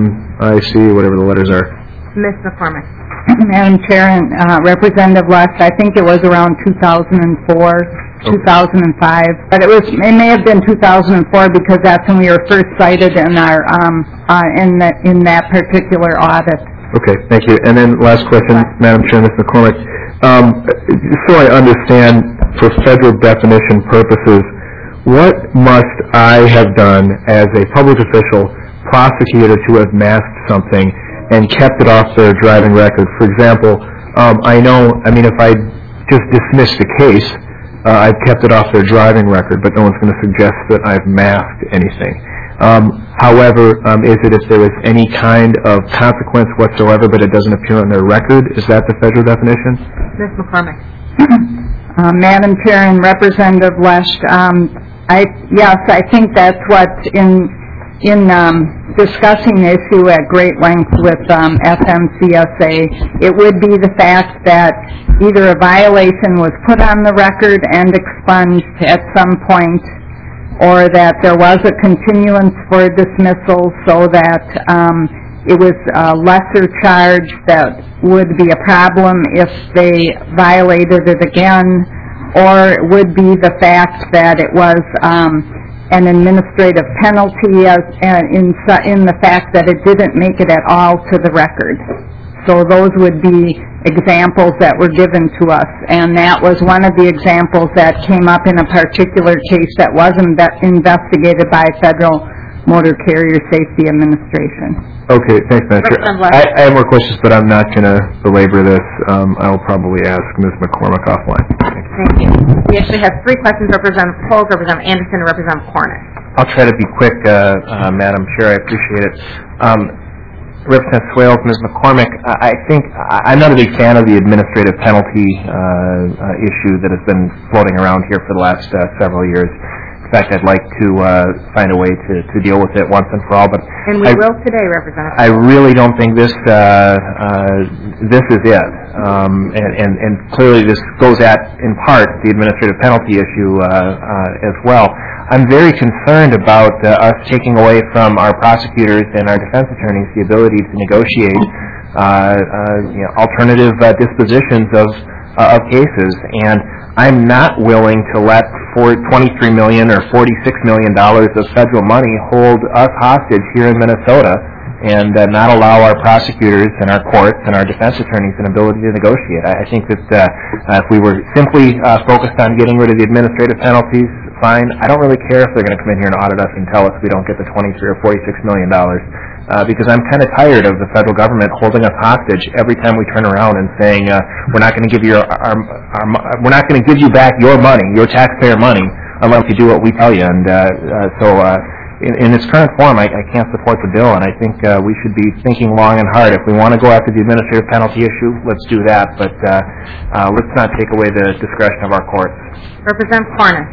I C, whatever the letters are. Miz McCormick. Madam Chair and uh, Representative Lust, I think it was around two thousand four, two thousand five, but it was it may have been two thousand four because that's when we were first cited in our um, uh, in the, in that particular audit. Okay, thank you. And then last question, Madam Chair, Miz McCormick. Um, so I understand, for federal definition purposes, what must I have done as a public official, prosecutor, to have masked something and kept it off their driving record? For example, um, I know, I mean, if I just dismiss the case, uh, I've kept it off their driving record, but no one's going to suggest that I've masked anything. Um, however, um, is it if there is any kind of consequence whatsoever, but it doesn't appear on their record? Is that the federal definition? Miz McCormick. Uh, Madam Chair and Representative Lesch, um, I, yes, I think that's what in in um, discussing the issue at great length with um, F M C S A, it would be the fact that either a violation was put on the record and expunged at some point, or that there was a continuance for dismissal so that um, it was a lesser charge that would be a problem if they violated it again, or it would be the fact that it was um, an administrative penalty as, uh, in, in the fact that it didn't make it at all to the record. So those would be examples that were given to us, and that was one of the examples that came up in a particular case that was inve- investigated by Federal Motor Carrier Safety Administration. Okay, thanks, Madam Chair. I, I have more questions, but I'm not going to belabor this. Um, I'll probably ask Miz McCormick offline. Thank you. We actually have three questions, Representative Polk, Representative Anderson, and Representative Cornish. I'll try to be quick, uh, uh, Madam Chair. I appreciate it. Um, Representative Swales, Miz McCormick, I think I'm not a big fan of the administrative penalty uh, uh, issue that has been floating around here for the last uh, several years. In fact, I'd like to uh, find a way to, to deal with it once and for all. But and we I, will today, Representative. I really don't think this uh, uh, this is it, um, and, and, and clearly this goes at, in part, the administrative penalty issue uh, uh, as well. I'm very concerned about uh, us taking away from our prosecutors and our defense attorneys the ability to negotiate uh, uh, you know, alternative uh, dispositions of uh, of cases, and I'm not willing to let for twenty-three million dollars or forty-six million dollars of federal money hold us hostage here in Minnesota and uh, not allow our prosecutors and our courts and our defense attorneys an ability to negotiate. I, I think that uh, uh, if we were simply uh, focused on getting rid of the administrative penalties, fine. I don't really care if they're going to come in here and audit us and tell us we don't get the twenty-three or forty-six million dollars, uh, because I'm kind of tired of the federal government holding us hostage every time we turn around and saying uh, we're not going to give you our, our, our we're not going to give you back your money, your taxpayer money, unless you do what we tell you. And uh, uh, so, uh, in, in its current form, I, I can't support the bill, and I think uh, we should be thinking long and hard. If we want to go after the administrative penalty issue, let's do that. But uh, uh, let's not take away the discretion of our courts. Representative Cornish.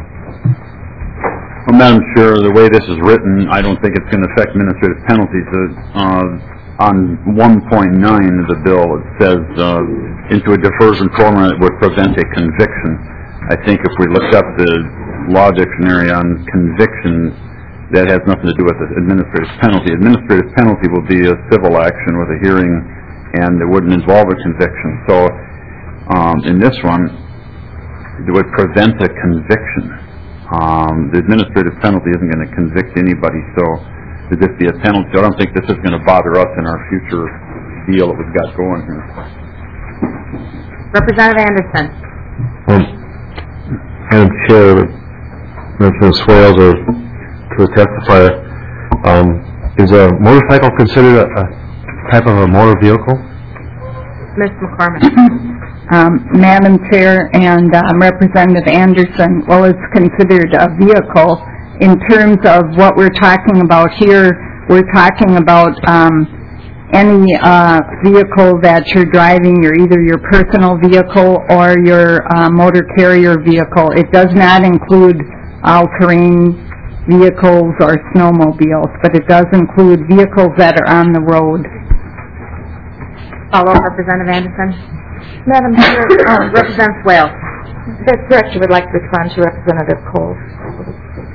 Well, Madam Chair, the way this is written, I don't think it's going to affect administrative penalties. Uh, on one point nine of the bill, it says uh, into a diversion program that would prevent a conviction. I think if we looked up the law dictionary on conviction, that has nothing to do with the administrative penalty. Administrative penalty will be a civil action with a hearing, and it wouldn't involve a conviction. So um, in this one, it would prevent a conviction. Um, the administrative penalty isn't going to convict anybody, so it'd just be a penalty. I don't think this is going to bother us in our future deal that we've got going here. Representative Anderson. Um, Madam Chair, Representative Swales, or to a testifier, um, is a motorcycle considered a, a type of a motor vehicle? Miz McCormick. Um, Madam Chair and um, Representative Anderson, well, it's considered a vehicle. In terms of what we're talking about here, we're talking about um, any uh, vehicle that you're driving, your either your personal vehicle or your uh, motor carrier vehicle. It does not include all-terrain vehicles or snowmobiles, but it does include vehicles that are on the road. Follow up, Representative Anderson. Madam Chair, um, Representative Swales. The Director would like to respond to Representative Cole.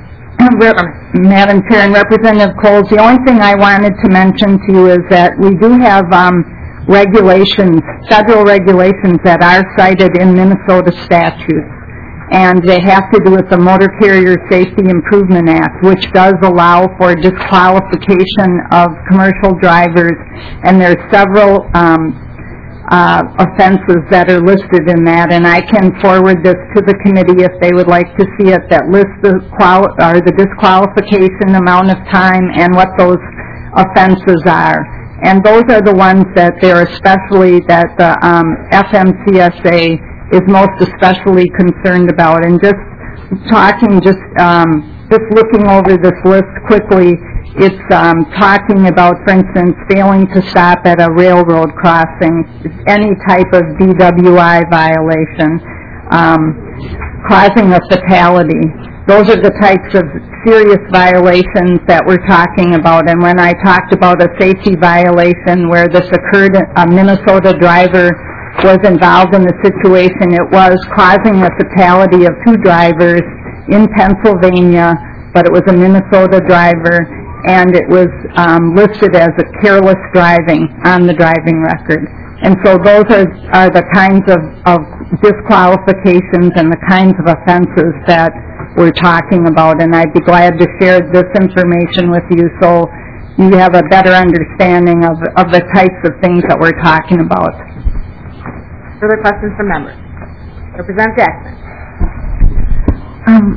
Madam Chair and Representative Coles, the only thing I wanted to mention to you is that we do have um, regulations, federal regulations that are cited in Minnesota statutes, and they have to do with the Motor Carrier Safety Improvement Act, which does allow for disqualification of commercial drivers, and there's several um, Uh, offenses that are listed in that, and I can forward this to the committee if they would like to see it, that lists the quali- or the disqualification amount of time and what those offenses are. And those are the ones that they're especially, that the um, F M C S A is most especially concerned about. And just talking, just um, just looking over this list quickly, it's um, talking about, for instance, failing to stop at a railroad crossing, any type of D W I violation, um, causing a fatality. Those are the types of serious violations that we're talking about. And when I talked about a safety violation where this occurred, a Minnesota driver was involved in the situation, it was causing a fatality of two drivers in Pennsylvania, but it was a Minnesota driver, and it was um, listed as a careless driving on the driving record. And so those are, are the kinds of, of disqualifications and the kinds of offenses that we're talking about, and I'd be glad to share this information with you so you have a better understanding of, of the types of things that we're talking about. Further questions from members? Representative Jackson. Um,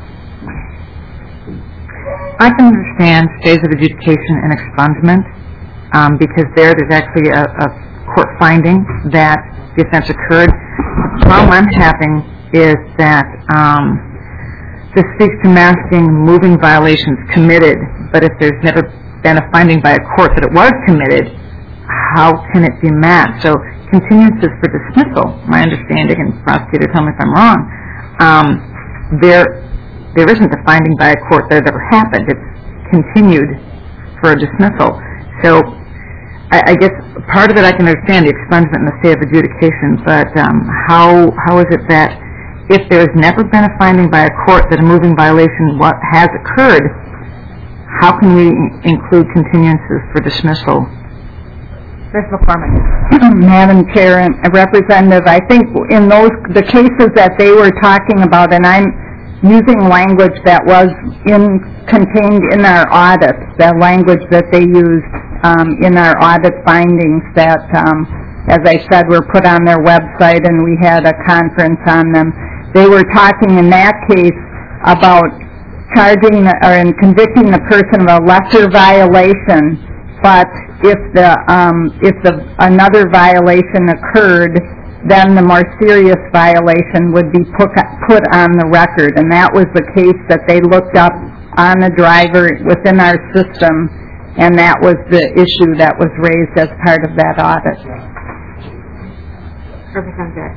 I can understand stays of adjudication and expungement um, because there, there's actually a, a court finding that the offense occurred. The problem I'm having is that um, this speaks to masking moving violations committed, but if there's never been a finding by a court that it was committed, how can it be masked? So continuances for dismissal, my understanding, and prosecutor, tell me if I'm wrong, um, there there isn't a finding by a court that it ever happened. It's continued for a dismissal. So I, I guess part of it I can understand, the expungement and the stay of adjudication, but um, how how is it that if there's never been a finding by a court that a moving violation what has occurred, how can we include continuances for dismissal? Miz McCormick. Madam Chair and Representative, I think in those, the cases that they were talking about, and I'm using language that was in, contained in our audits, the language that they used um, in our audit findings that, um, as I said, were put on their website and we had a conference on them. They were talking in that case about charging the, or in convicting the person of a lesser violation, but if the um, if the another violation occurred, then the more serious violation would be put put on the record, and that was the case that they looked up on the driver within our system, and that was the issue that was raised as part of that audit. Representative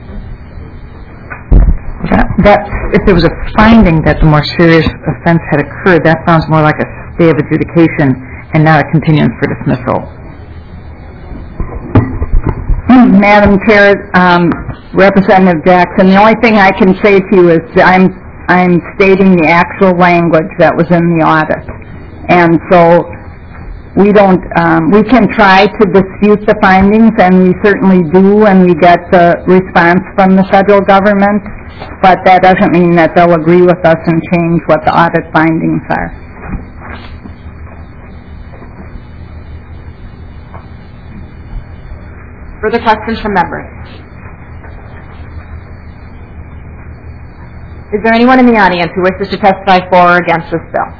That, that, if there was a finding that the more serious offense had occurred, that sounds more like a stay of adjudication and not a continuance for dismissal. Madam Chair, um, Representative Jackson, the only thing I can say to you is that I'm I'm stating the actual language that was in the audit, and so we don't um, we can try to dispute the findings, and we certainly do when we get the response from the federal government, but that doesn't mean that they'll agree with us and change what the audit findings are. Further questions from members? Is there anyone in the audience who wishes to testify for or against this bill?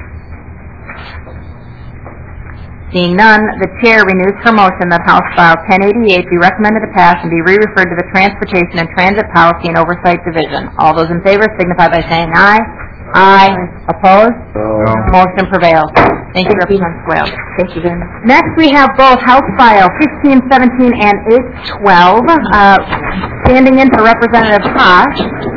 Seeing none, the chair renews her motion that House File ten eighty-eight be recommended to pass and be re-referred to the Transportation and Transit Policy and Oversight Division. All those in favor signify by saying aye. Aye. Opposed? No. Motion prevails. Thank you, Representative Swales. Thank you very much. Next, we have both House File fifteen seventeen and eight twelve. Uh, standing in for Representative Haas.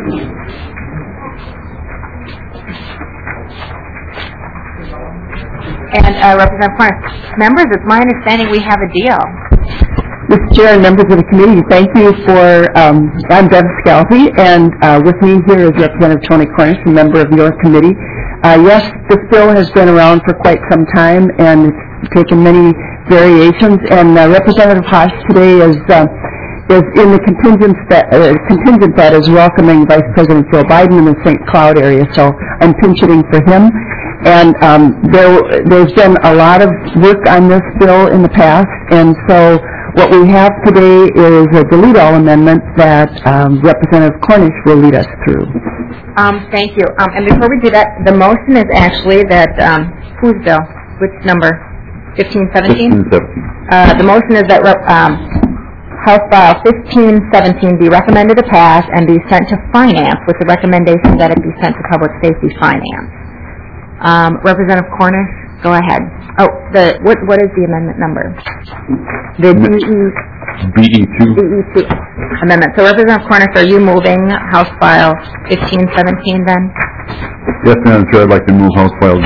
And uh, Representative Florence. Members, it's my understanding we have a deal. Mister Chair and members of the committee, thank you for, um, I'm Deb Scalzi, and uh, with me here is Representative Tony Cornish, a member of your committee. Uh, yes, this bill has been around for quite some time, and it's taken many variations, and uh, Representative Haas today is uh, is in the contingent that, uh, contingent that is welcoming Vice President Joe Biden in the Saint Cloud area, so I'm pinch hitting for him. And um, there, there's been a lot of work on this bill in the past, and so what we have today is a delete all amendment that um, Representative Cornish will lead us through. Um, thank you. Um, and before we do that, the motion is actually that, um, whose bill? Which number? fifteen seventeen? fifteen seventeen. Uh, the motion is that rep- um, House File fifteen seventeen be recommended to pass and be sent to Finance with the recommendation that it be sent to Public Safety Finance. Um, Representative Cornish, go ahead. Oh, the what what is the amendment number? The D E B E two. D E two amendment. So Representative Cornish, are you moving House File fifteen seventeen then? Yes, Madam Chair, I'd like to move House File,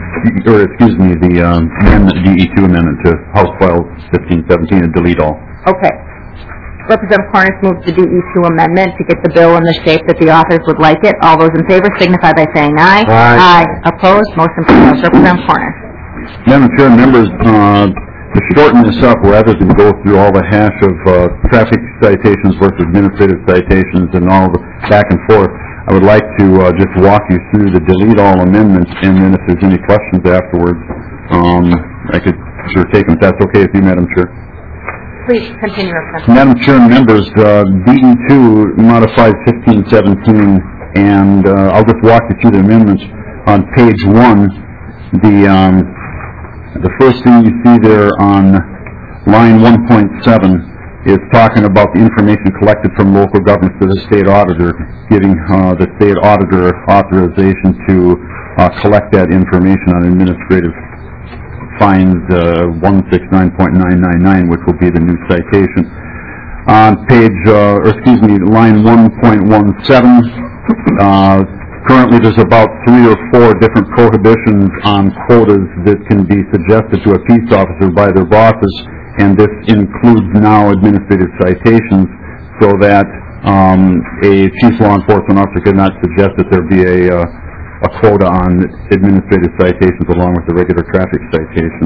or excuse me, the um, amendment D E two amendment to House File fifteen seventeen and delete all. Okay. Representative Cornish moves the D E two amendment to get the bill in the shape that the authors would like it. All those in favor signify by saying aye. Aye. Aye. Opposed? Motion passes. Representative Cornish. Madam Chair, members, uh, to shorten this up, rather than go through all the hash of uh, traffic citations versus administrative citations and all the back and forth, I would like to uh, just walk you through the delete all amendments, and then if there's any questions afterwards, um, I could sure take them, if that's okay with you, Madam Chair. Please continue, Representative. Madam Chair and members, uh, D E two modifies fifteen seventeen, and uh, I'll just walk you through the amendments. On page one, the um, the first thing you see there on line one point seven is talking about the information collected from local governments to the state auditor, giving uh, the state auditor authorization to uh, collect that information on administrative fines uh, one sixty-nine point nine nine nine, which will be the new citation. On page, uh, or excuse me, line one point one seven, uh, currently there's about three or four different prohibitions on quotas that can be suggested to a peace officer by their bosses, and this includes now administrative citations, so that um, a chief law enforcement officer could not suggest that there be a uh, a quota on administrative citations along with the regular traffic citations.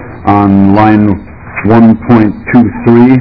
On line one point two three,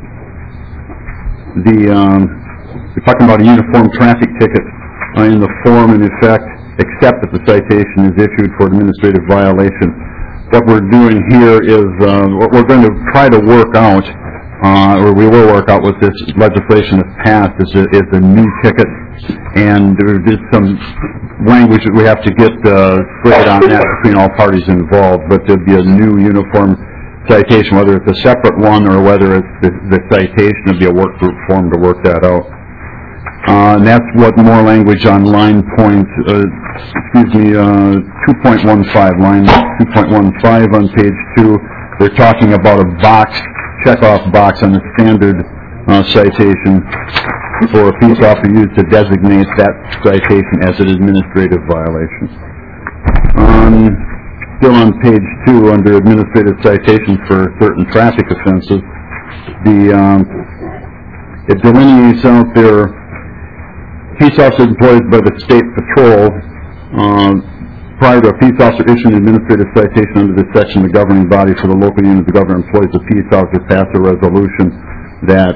the um, we're talking about a uniform traffic ticket uh, in the form and effect, except that the citation is issued for administrative violation. What we're doing here is uh, what we're going to try to work out, uh, or we will work out with this legislation if passed, is a, is a new ticket, and there's just some language that we have to get uh, straight on that between all parties involved, but there'll be a new uniform citation, whether it's a separate one or whether it's the, the citation will be a work group form to work that out. Uh, and that's what more language on line point, uh, excuse me, uh, two point one five, line two point one five on page two, they're talking about a box, check-off box on the standard uh, citation for a peace officer used to designate that citation as an administrative violation. Um, still on page two, under administrative citations for certain traffic offenses, the um, it delineates out there peace officer employed by the state patrol. Uh, prior to a peace officer issuing an administrative citation under this section, the governing body for the local unit of government employs the peace officer pass a resolution that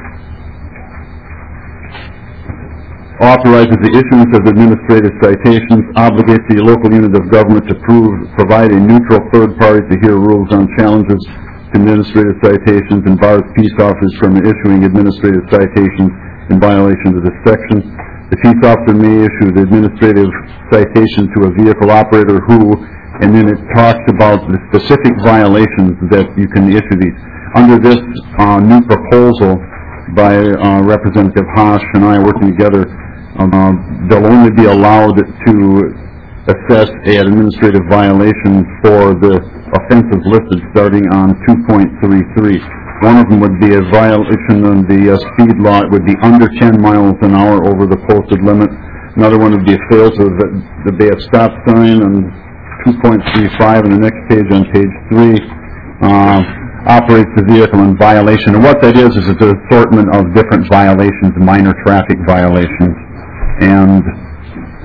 authorizes the issuance of administrative citations, obligates the local unit of government to prove, provide a neutral third party to hear rules on challenges to administrative citations, and bars peace officers from issuing administrative citations in violation of this section. The peace officer may issue the administrative citation to a vehicle operator who, and then it talks about the specific violations that you can issue these. Under this uh, new proposal by uh, Representative Haas and I working together, Um, uh, they'll only be allowed to assess an administrative violation for the offenses listed starting on two point three three. One of them would be a violation of the uh, speed law. It would be under ten miles an hour over the posted limit. Another one would be a fail to obey a stop sign on two point three five, and the next page on page three uh, operates the vehicle in violation. And what that is is it's an assortment of different violations, minor traffic violations. And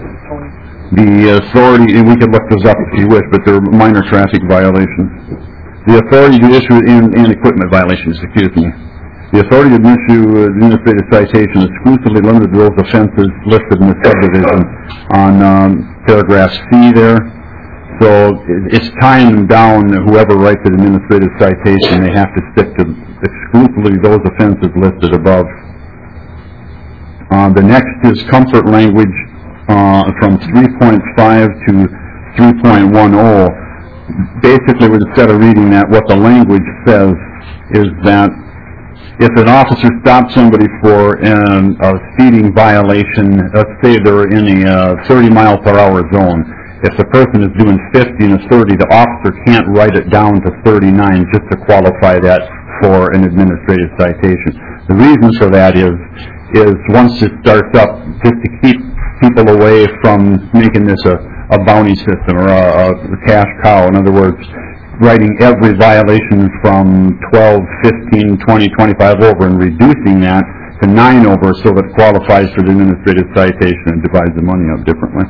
The authority, and we can look those up if you wish, but they're minor traffic violations. The authority to issue, and, and equipment violations, excuse me. The authority to issue administrative citation is exclusively limited to those offenses listed in the subdivision on um, paragraph C there. So it- it's tying down whoever writes an administrative citation, they have to stick to exclusively those offenses listed above. Uh, the next is comfort language uh, from three point five to three point ten. Basically, instead of reading that, what the language says is that if an officer stops somebody for an, a speeding violation, let's say they're in a uh, thirty mile per hour zone, if the person is doing fifty and a thirty, the officer can't write it down to thirty-nine just to qualify that for an administrative citation. The reason for that is, is once it starts up, just to keep people away from making this a, a bounty system or a, a cash cow. In other words, writing every violation from twelve, fifteen, twenty, twenty-five over and reducing that to nine over so that it qualifies for the administrative citation and divides the money up differently.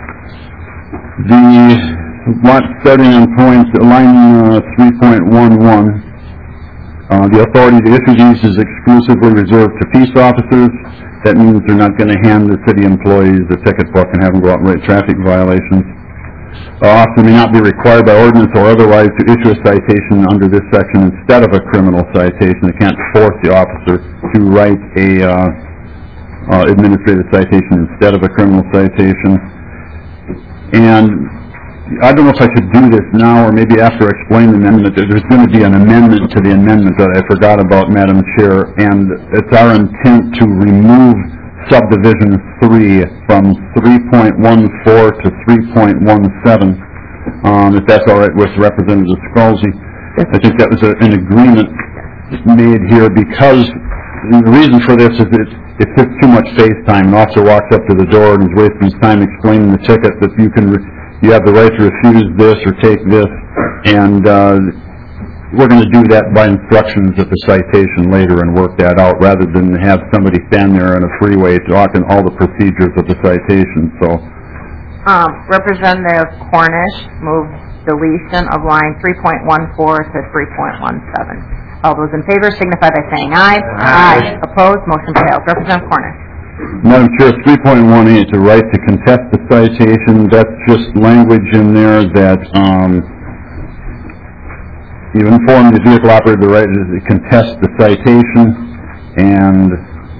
The, what, starting on point, line uh, three point eleven, uh, the authority to issue these is exclusively reserved to peace officers. That means they're not going to hand the city employees a ticket book and have them go out and write traffic violations. Uh, officer may not be required by ordinance or otherwise to issue a citation under this section instead of a criminal citation. They can't force the officer to write a uh, uh, administrative citation instead of a criminal citation. And I don't know if I should do this now or maybe after I explain the amendment. There's going to be an amendment to the amendment that I forgot about, Madam Chair, and it's our intent to remove subdivision three from three point one four to three point one seven, um, if that's all right with Representative Scalzi. I think that was a, an agreement made here because the reason for this is it, it took too much face time. An officer walks up to the door and is wasting his time explaining the ticket that you can, re- you have the right to refuse this or take this, and uh, we're going to do that by instructions at the citation later and work that out rather than have somebody stand there on a freeway talking all the procedures of the citation. So, Um, Representative Cornish moved deletion of line three point one four to three point one seven. All those in favor signify by saying aye. Aye. Opposed, motion fails. Representative Cornish. Madam Chair, three point one eight, the right to contest the citation, that's just language in there that um, you inform the vehicle operator the right to contest the citation and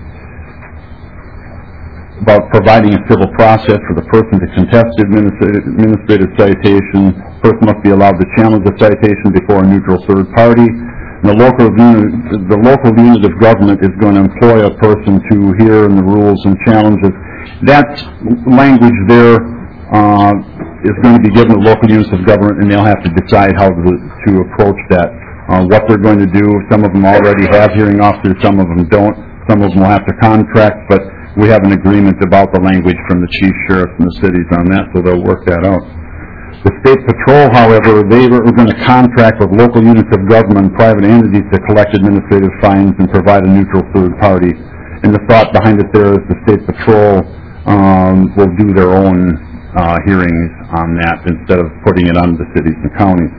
about providing a civil process for the person to contest the administrative, administrative citation. The person must be allowed to challenge the citation before a neutral third party. The local unit, the local unit of government is going to employ a person to hear in the rules and challenges. That language there uh, is going to be given to local units of government, and they'll have to decide how to, to approach that. Uh, what they're going to do. Some of them already have hearing officers, some of them don't. Some of them will have to contract, but we have an agreement about the language from the chief sheriff and the cities on that, so they'll work that out. The State Patrol, however, they are going to contract with local units of government and private entities to collect administrative fines and provide a neutral third party. And the thought behind it there is the State Patrol um, will do their own uh, hearings on that instead of putting it on the cities and counties.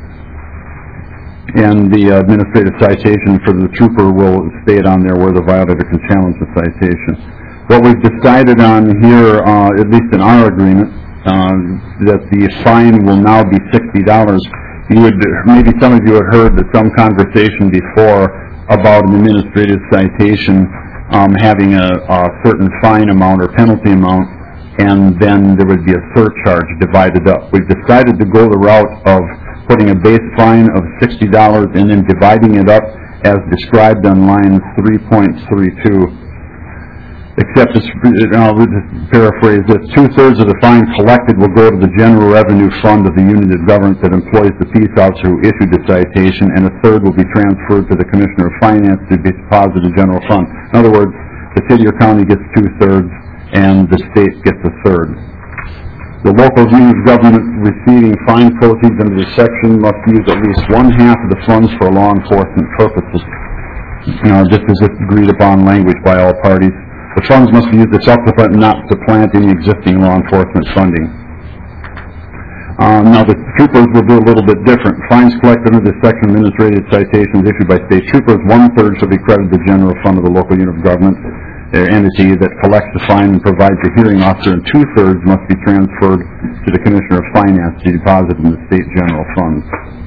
And the uh, administrative citation for the trooper will state on there where the violator can challenge the citation. What we've decided on here, uh, at least in our agreement, Uh, that the fine will now be sixty dollars. You would, maybe some of you had heard that some conversation before about an administrative citation um, having a, a certain fine amount or penalty amount, and then there would be a surcharge divided up. We've decided to go the route of putting a base fine of sixty dollars and then dividing it up as described on line three point three two. Except, I'll just paraphrase this, two-thirds of the fine collected will go to the general revenue fund of the unit of government that employs the peace officer who issued the citation, and a third will be transferred to the Commissioner of Finance to be deposited in the general fund. In other words, the city or county gets two-thirds, and the state gets a third. The local unit of government receiving fine proceeds under this section must use at least one-half of the funds for law enforcement purposes. You know, just as it's agreed upon language by all parties. The funds must be used to supplement, not supplant, any existing law enforcement funding. Uh, now, the troopers will do a little bit different. Fines collected under this section, administrative citations issued by state troopers, one-third shall be credited to the general fund of the local unit of government or entity that collects the fine and provides a hearing officer, and two-thirds must be transferred to the Commissioner of Finance to be deposited in the state general funds.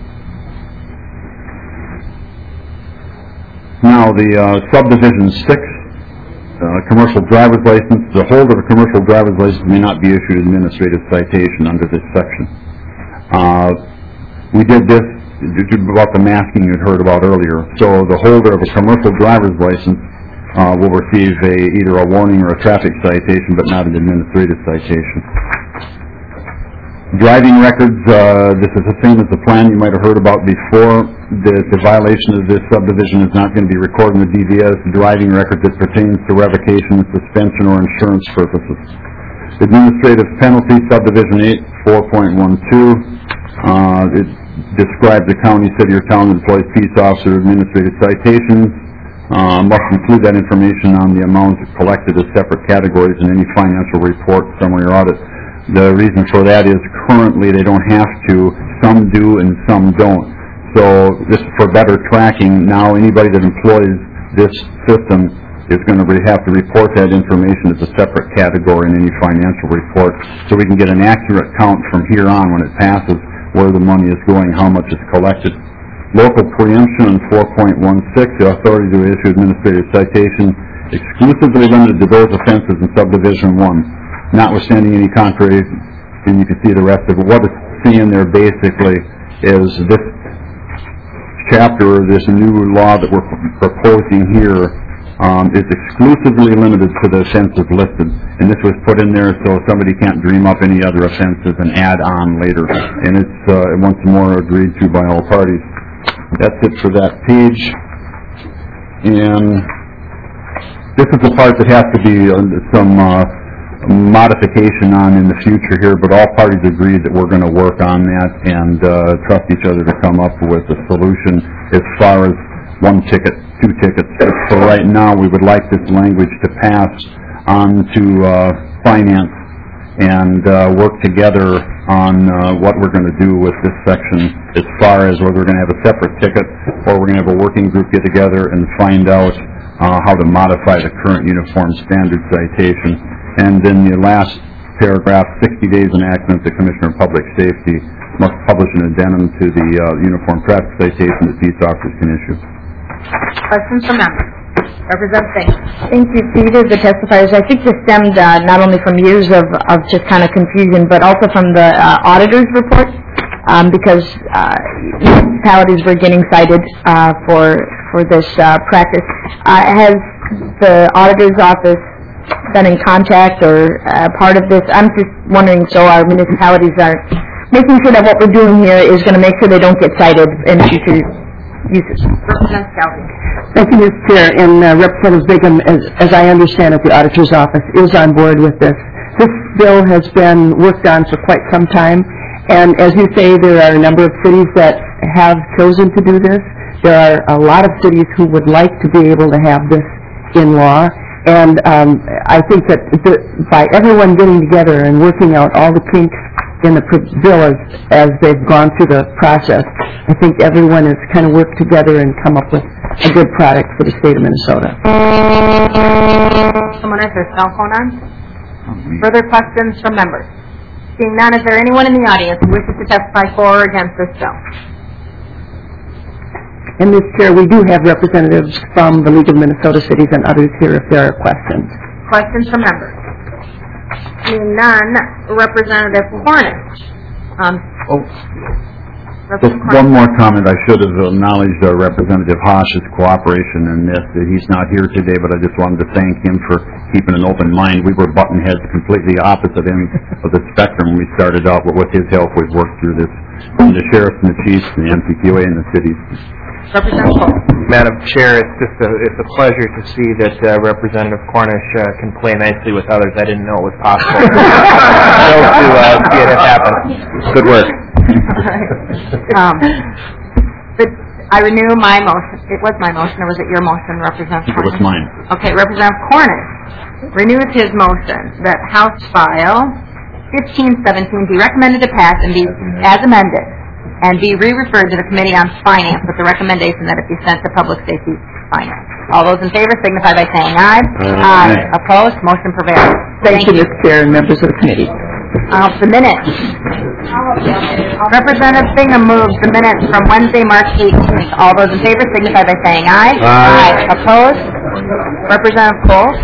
Now, the uh, subdivision six, uh, commercial driver's license. The holder of a commercial driver's license may not be issued an administrative citation under this section. Uh, we did this about the masking you'd heard about earlier. So the holder of a commercial driver's license uh, will receive a, either a warning or a traffic citation, but not an administrative citation. Driving records, uh, this is the same as the plan you might have heard about before. The, the violation of this subdivision is not going to be recorded in the D V S driving record that pertains to revocation, suspension, or insurance purposes. Administrative penalty, subdivision eight, four point one two. Uh, it describes the county, city, or town employees, peace officer, administrative citations. Uh, must include that information on the amount collected as separate categories in any financial report, summary, or audit. The reason for that is currently they don't have to. Some do and some don't. So this is for better tracking. Now anybody that employs this system is going to have to report that information as a separate category in any financial report, so we can get an accurate count from here on when it passes where the money is going, how much is collected. Local preemption on four point one six, the authority to issue administrative citation exclusively limited to those offenses in subdivision one, notwithstanding any contrary, and you can see the rest of it. What it's saying there basically is this chapter, this new law that we're proposing here, um, is exclusively limited to the offenses listed. And this was put in there so somebody can't dream up any other offenses and add on later. And it's uh, once more agreed to by all parties. That's it for that page. And this is the part that has to be uh, some uh, modification on in the future here, but all parties agreed that we're going to work on that and uh, trust each other to come up with a solution as far as one ticket, two tickets. So right now we would like this language to pass on to uh, finance and uh, work together on uh, what we're going to do with this section as far as whether we're going to have a separate ticket or we're going to have a working group get together and find out uh, how to modify the current uniform standard citation. And in the last paragraph, sixty days enactment, the Commissioner of Public Safety must publish an addendum to the uh, uniform traffic citation that peace officers can issue. Questions from members? Representative Singh. Thank you, Steve, the testifiers. I think this stemmed uh, not only from years of, of just kind of confusion, but also from the uh, auditor's report, um, because uh, municipalities were getting cited uh, for for this uh, practice. Uh, has the auditor's office been in contact or uh, part of this? I'm just wondering so our municipalities are making sure that what we're doing here is going to make sure they don't get cited in future uses. Representative Scalzi. Thank you, Miz Chair. And uh, Representative Bigham, as, as I understand it, the Auditor's Office is on board with this. This bill has been worked on for quite some time, and as you say, there are a number of cities that have chosen to do this. There are a lot of cities who would like to be able to have this in law. And um, I think that the, by everyone getting together and working out all the kinks in the pr- bill as, as they've gone through the process, I think everyone has kind of worked together and come up with a good product for the state of Minnesota. Someone has their cell phone on? Further questions from members? Seeing none, is there anyone in the audience who wishes to testify for or against this bill? And, Miz Chair, we do have representatives from the League of Minnesota Cities and others here if there are questions. Questions from members? Seeing none, Representative Cornish. Um, oh. Just one more comment. I should have acknowledged uh, Representative Haas's cooperation in this. He's not here today, but I just wanted to thank him for keeping an open mind. We were button heads completely opposite ends of the spectrum when we started out, but with his help we've worked through this. And the sheriffs and the chiefs and the M P Q A and the cities. Representative Cole. Madam Chair, it's just a, it's a pleasure to see that uh, Representative Cornish uh, can play nicely with others. I didn't know it was possible. So to uh, see it happen. Good work. um, but I renew my motion. It was my motion, or was it your motion, Representative Cornish? It was mine. Okay, Representative Cornish renews his motion that House File fifteen seventeen be recommended to pass and be as amended, and be re-referred to the Committee on Finance with the recommendation that it be sent to Public Safety Finance. All those in favor signify by saying aye. Aye. Opposed? Motion prevails. Thank you, Mister Chair and members of the committee. Uh, the minutes. Representative Bingham moves the minutes from Wednesday, March eighteenth. All those in favor signify by saying aye. Aye. Opposed? Representative Cole?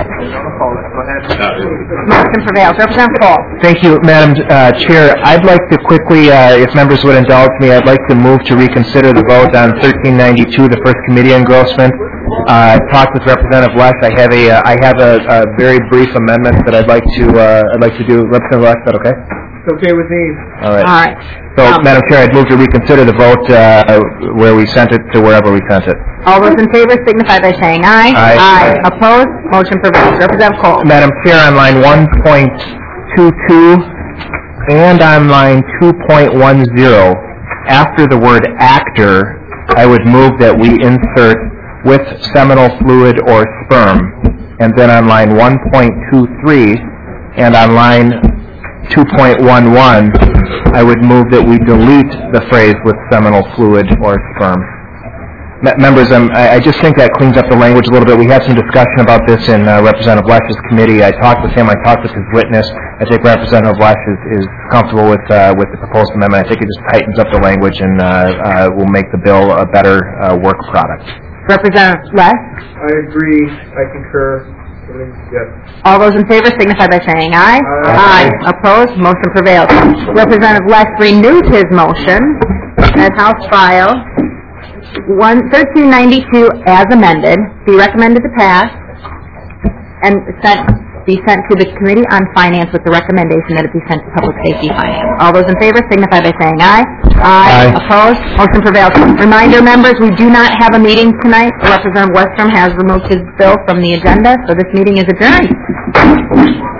Motion prevails. Representative Cole? Thank you, Madam uh, Chair. I'd like to quickly, uh, if members would indulge me, I'd like to move to reconsider the vote on thirteen ninety-two, the first committee engrossment. Uh, I talked with Representative Lesh. I have a, uh, I have a, a very brief amendment that I'd like to, uh, I'd like to do. Representative Lesh, is that okay? It's okay with me. All right. All right. So, Um, Madam Chair, I'd move to reconsider the vote uh, where we sent it to wherever we sent it. All those in favor signify by saying aye. Aye. Aye. Opposed? Motion prevails. Representative Cole? Madam Chair, on line one point two two and on line two point one zero, after the word actor, I would move that we insert with seminal fluid or sperm. And then on line one point two three and on line two point one one, I would move that we delete the phrase with seminal fluid or sperm. Me- Members, um, I, I just think that cleans up the language a little bit. We had some discussion about this in uh, Representative Lesh's committee. I talked with him. I talked with his witness. I think Representative Lesh is, is comfortable with uh, with the proposed amendment. I think it just tightens up the language and uh, uh, will make the bill a better uh, work product. Representative Lesh? I agree. I concur. Yes. All those in favor signify by saying aye. Aye. Opposed? Motion prevails. Representative Lesh renews his motion as House File one thirteen ninety-two as amended, be recommended to pass, and sent, be sent to the Committee on Finance with the recommendation that it be sent to Public Safety Finance. All those in favor signify by saying aye. Aye. Opposed? Motion prevails. Reminder, members, we do not have a meeting tonight. Representative Westrom has removed his bill from the agenda, so this meeting is adjourned.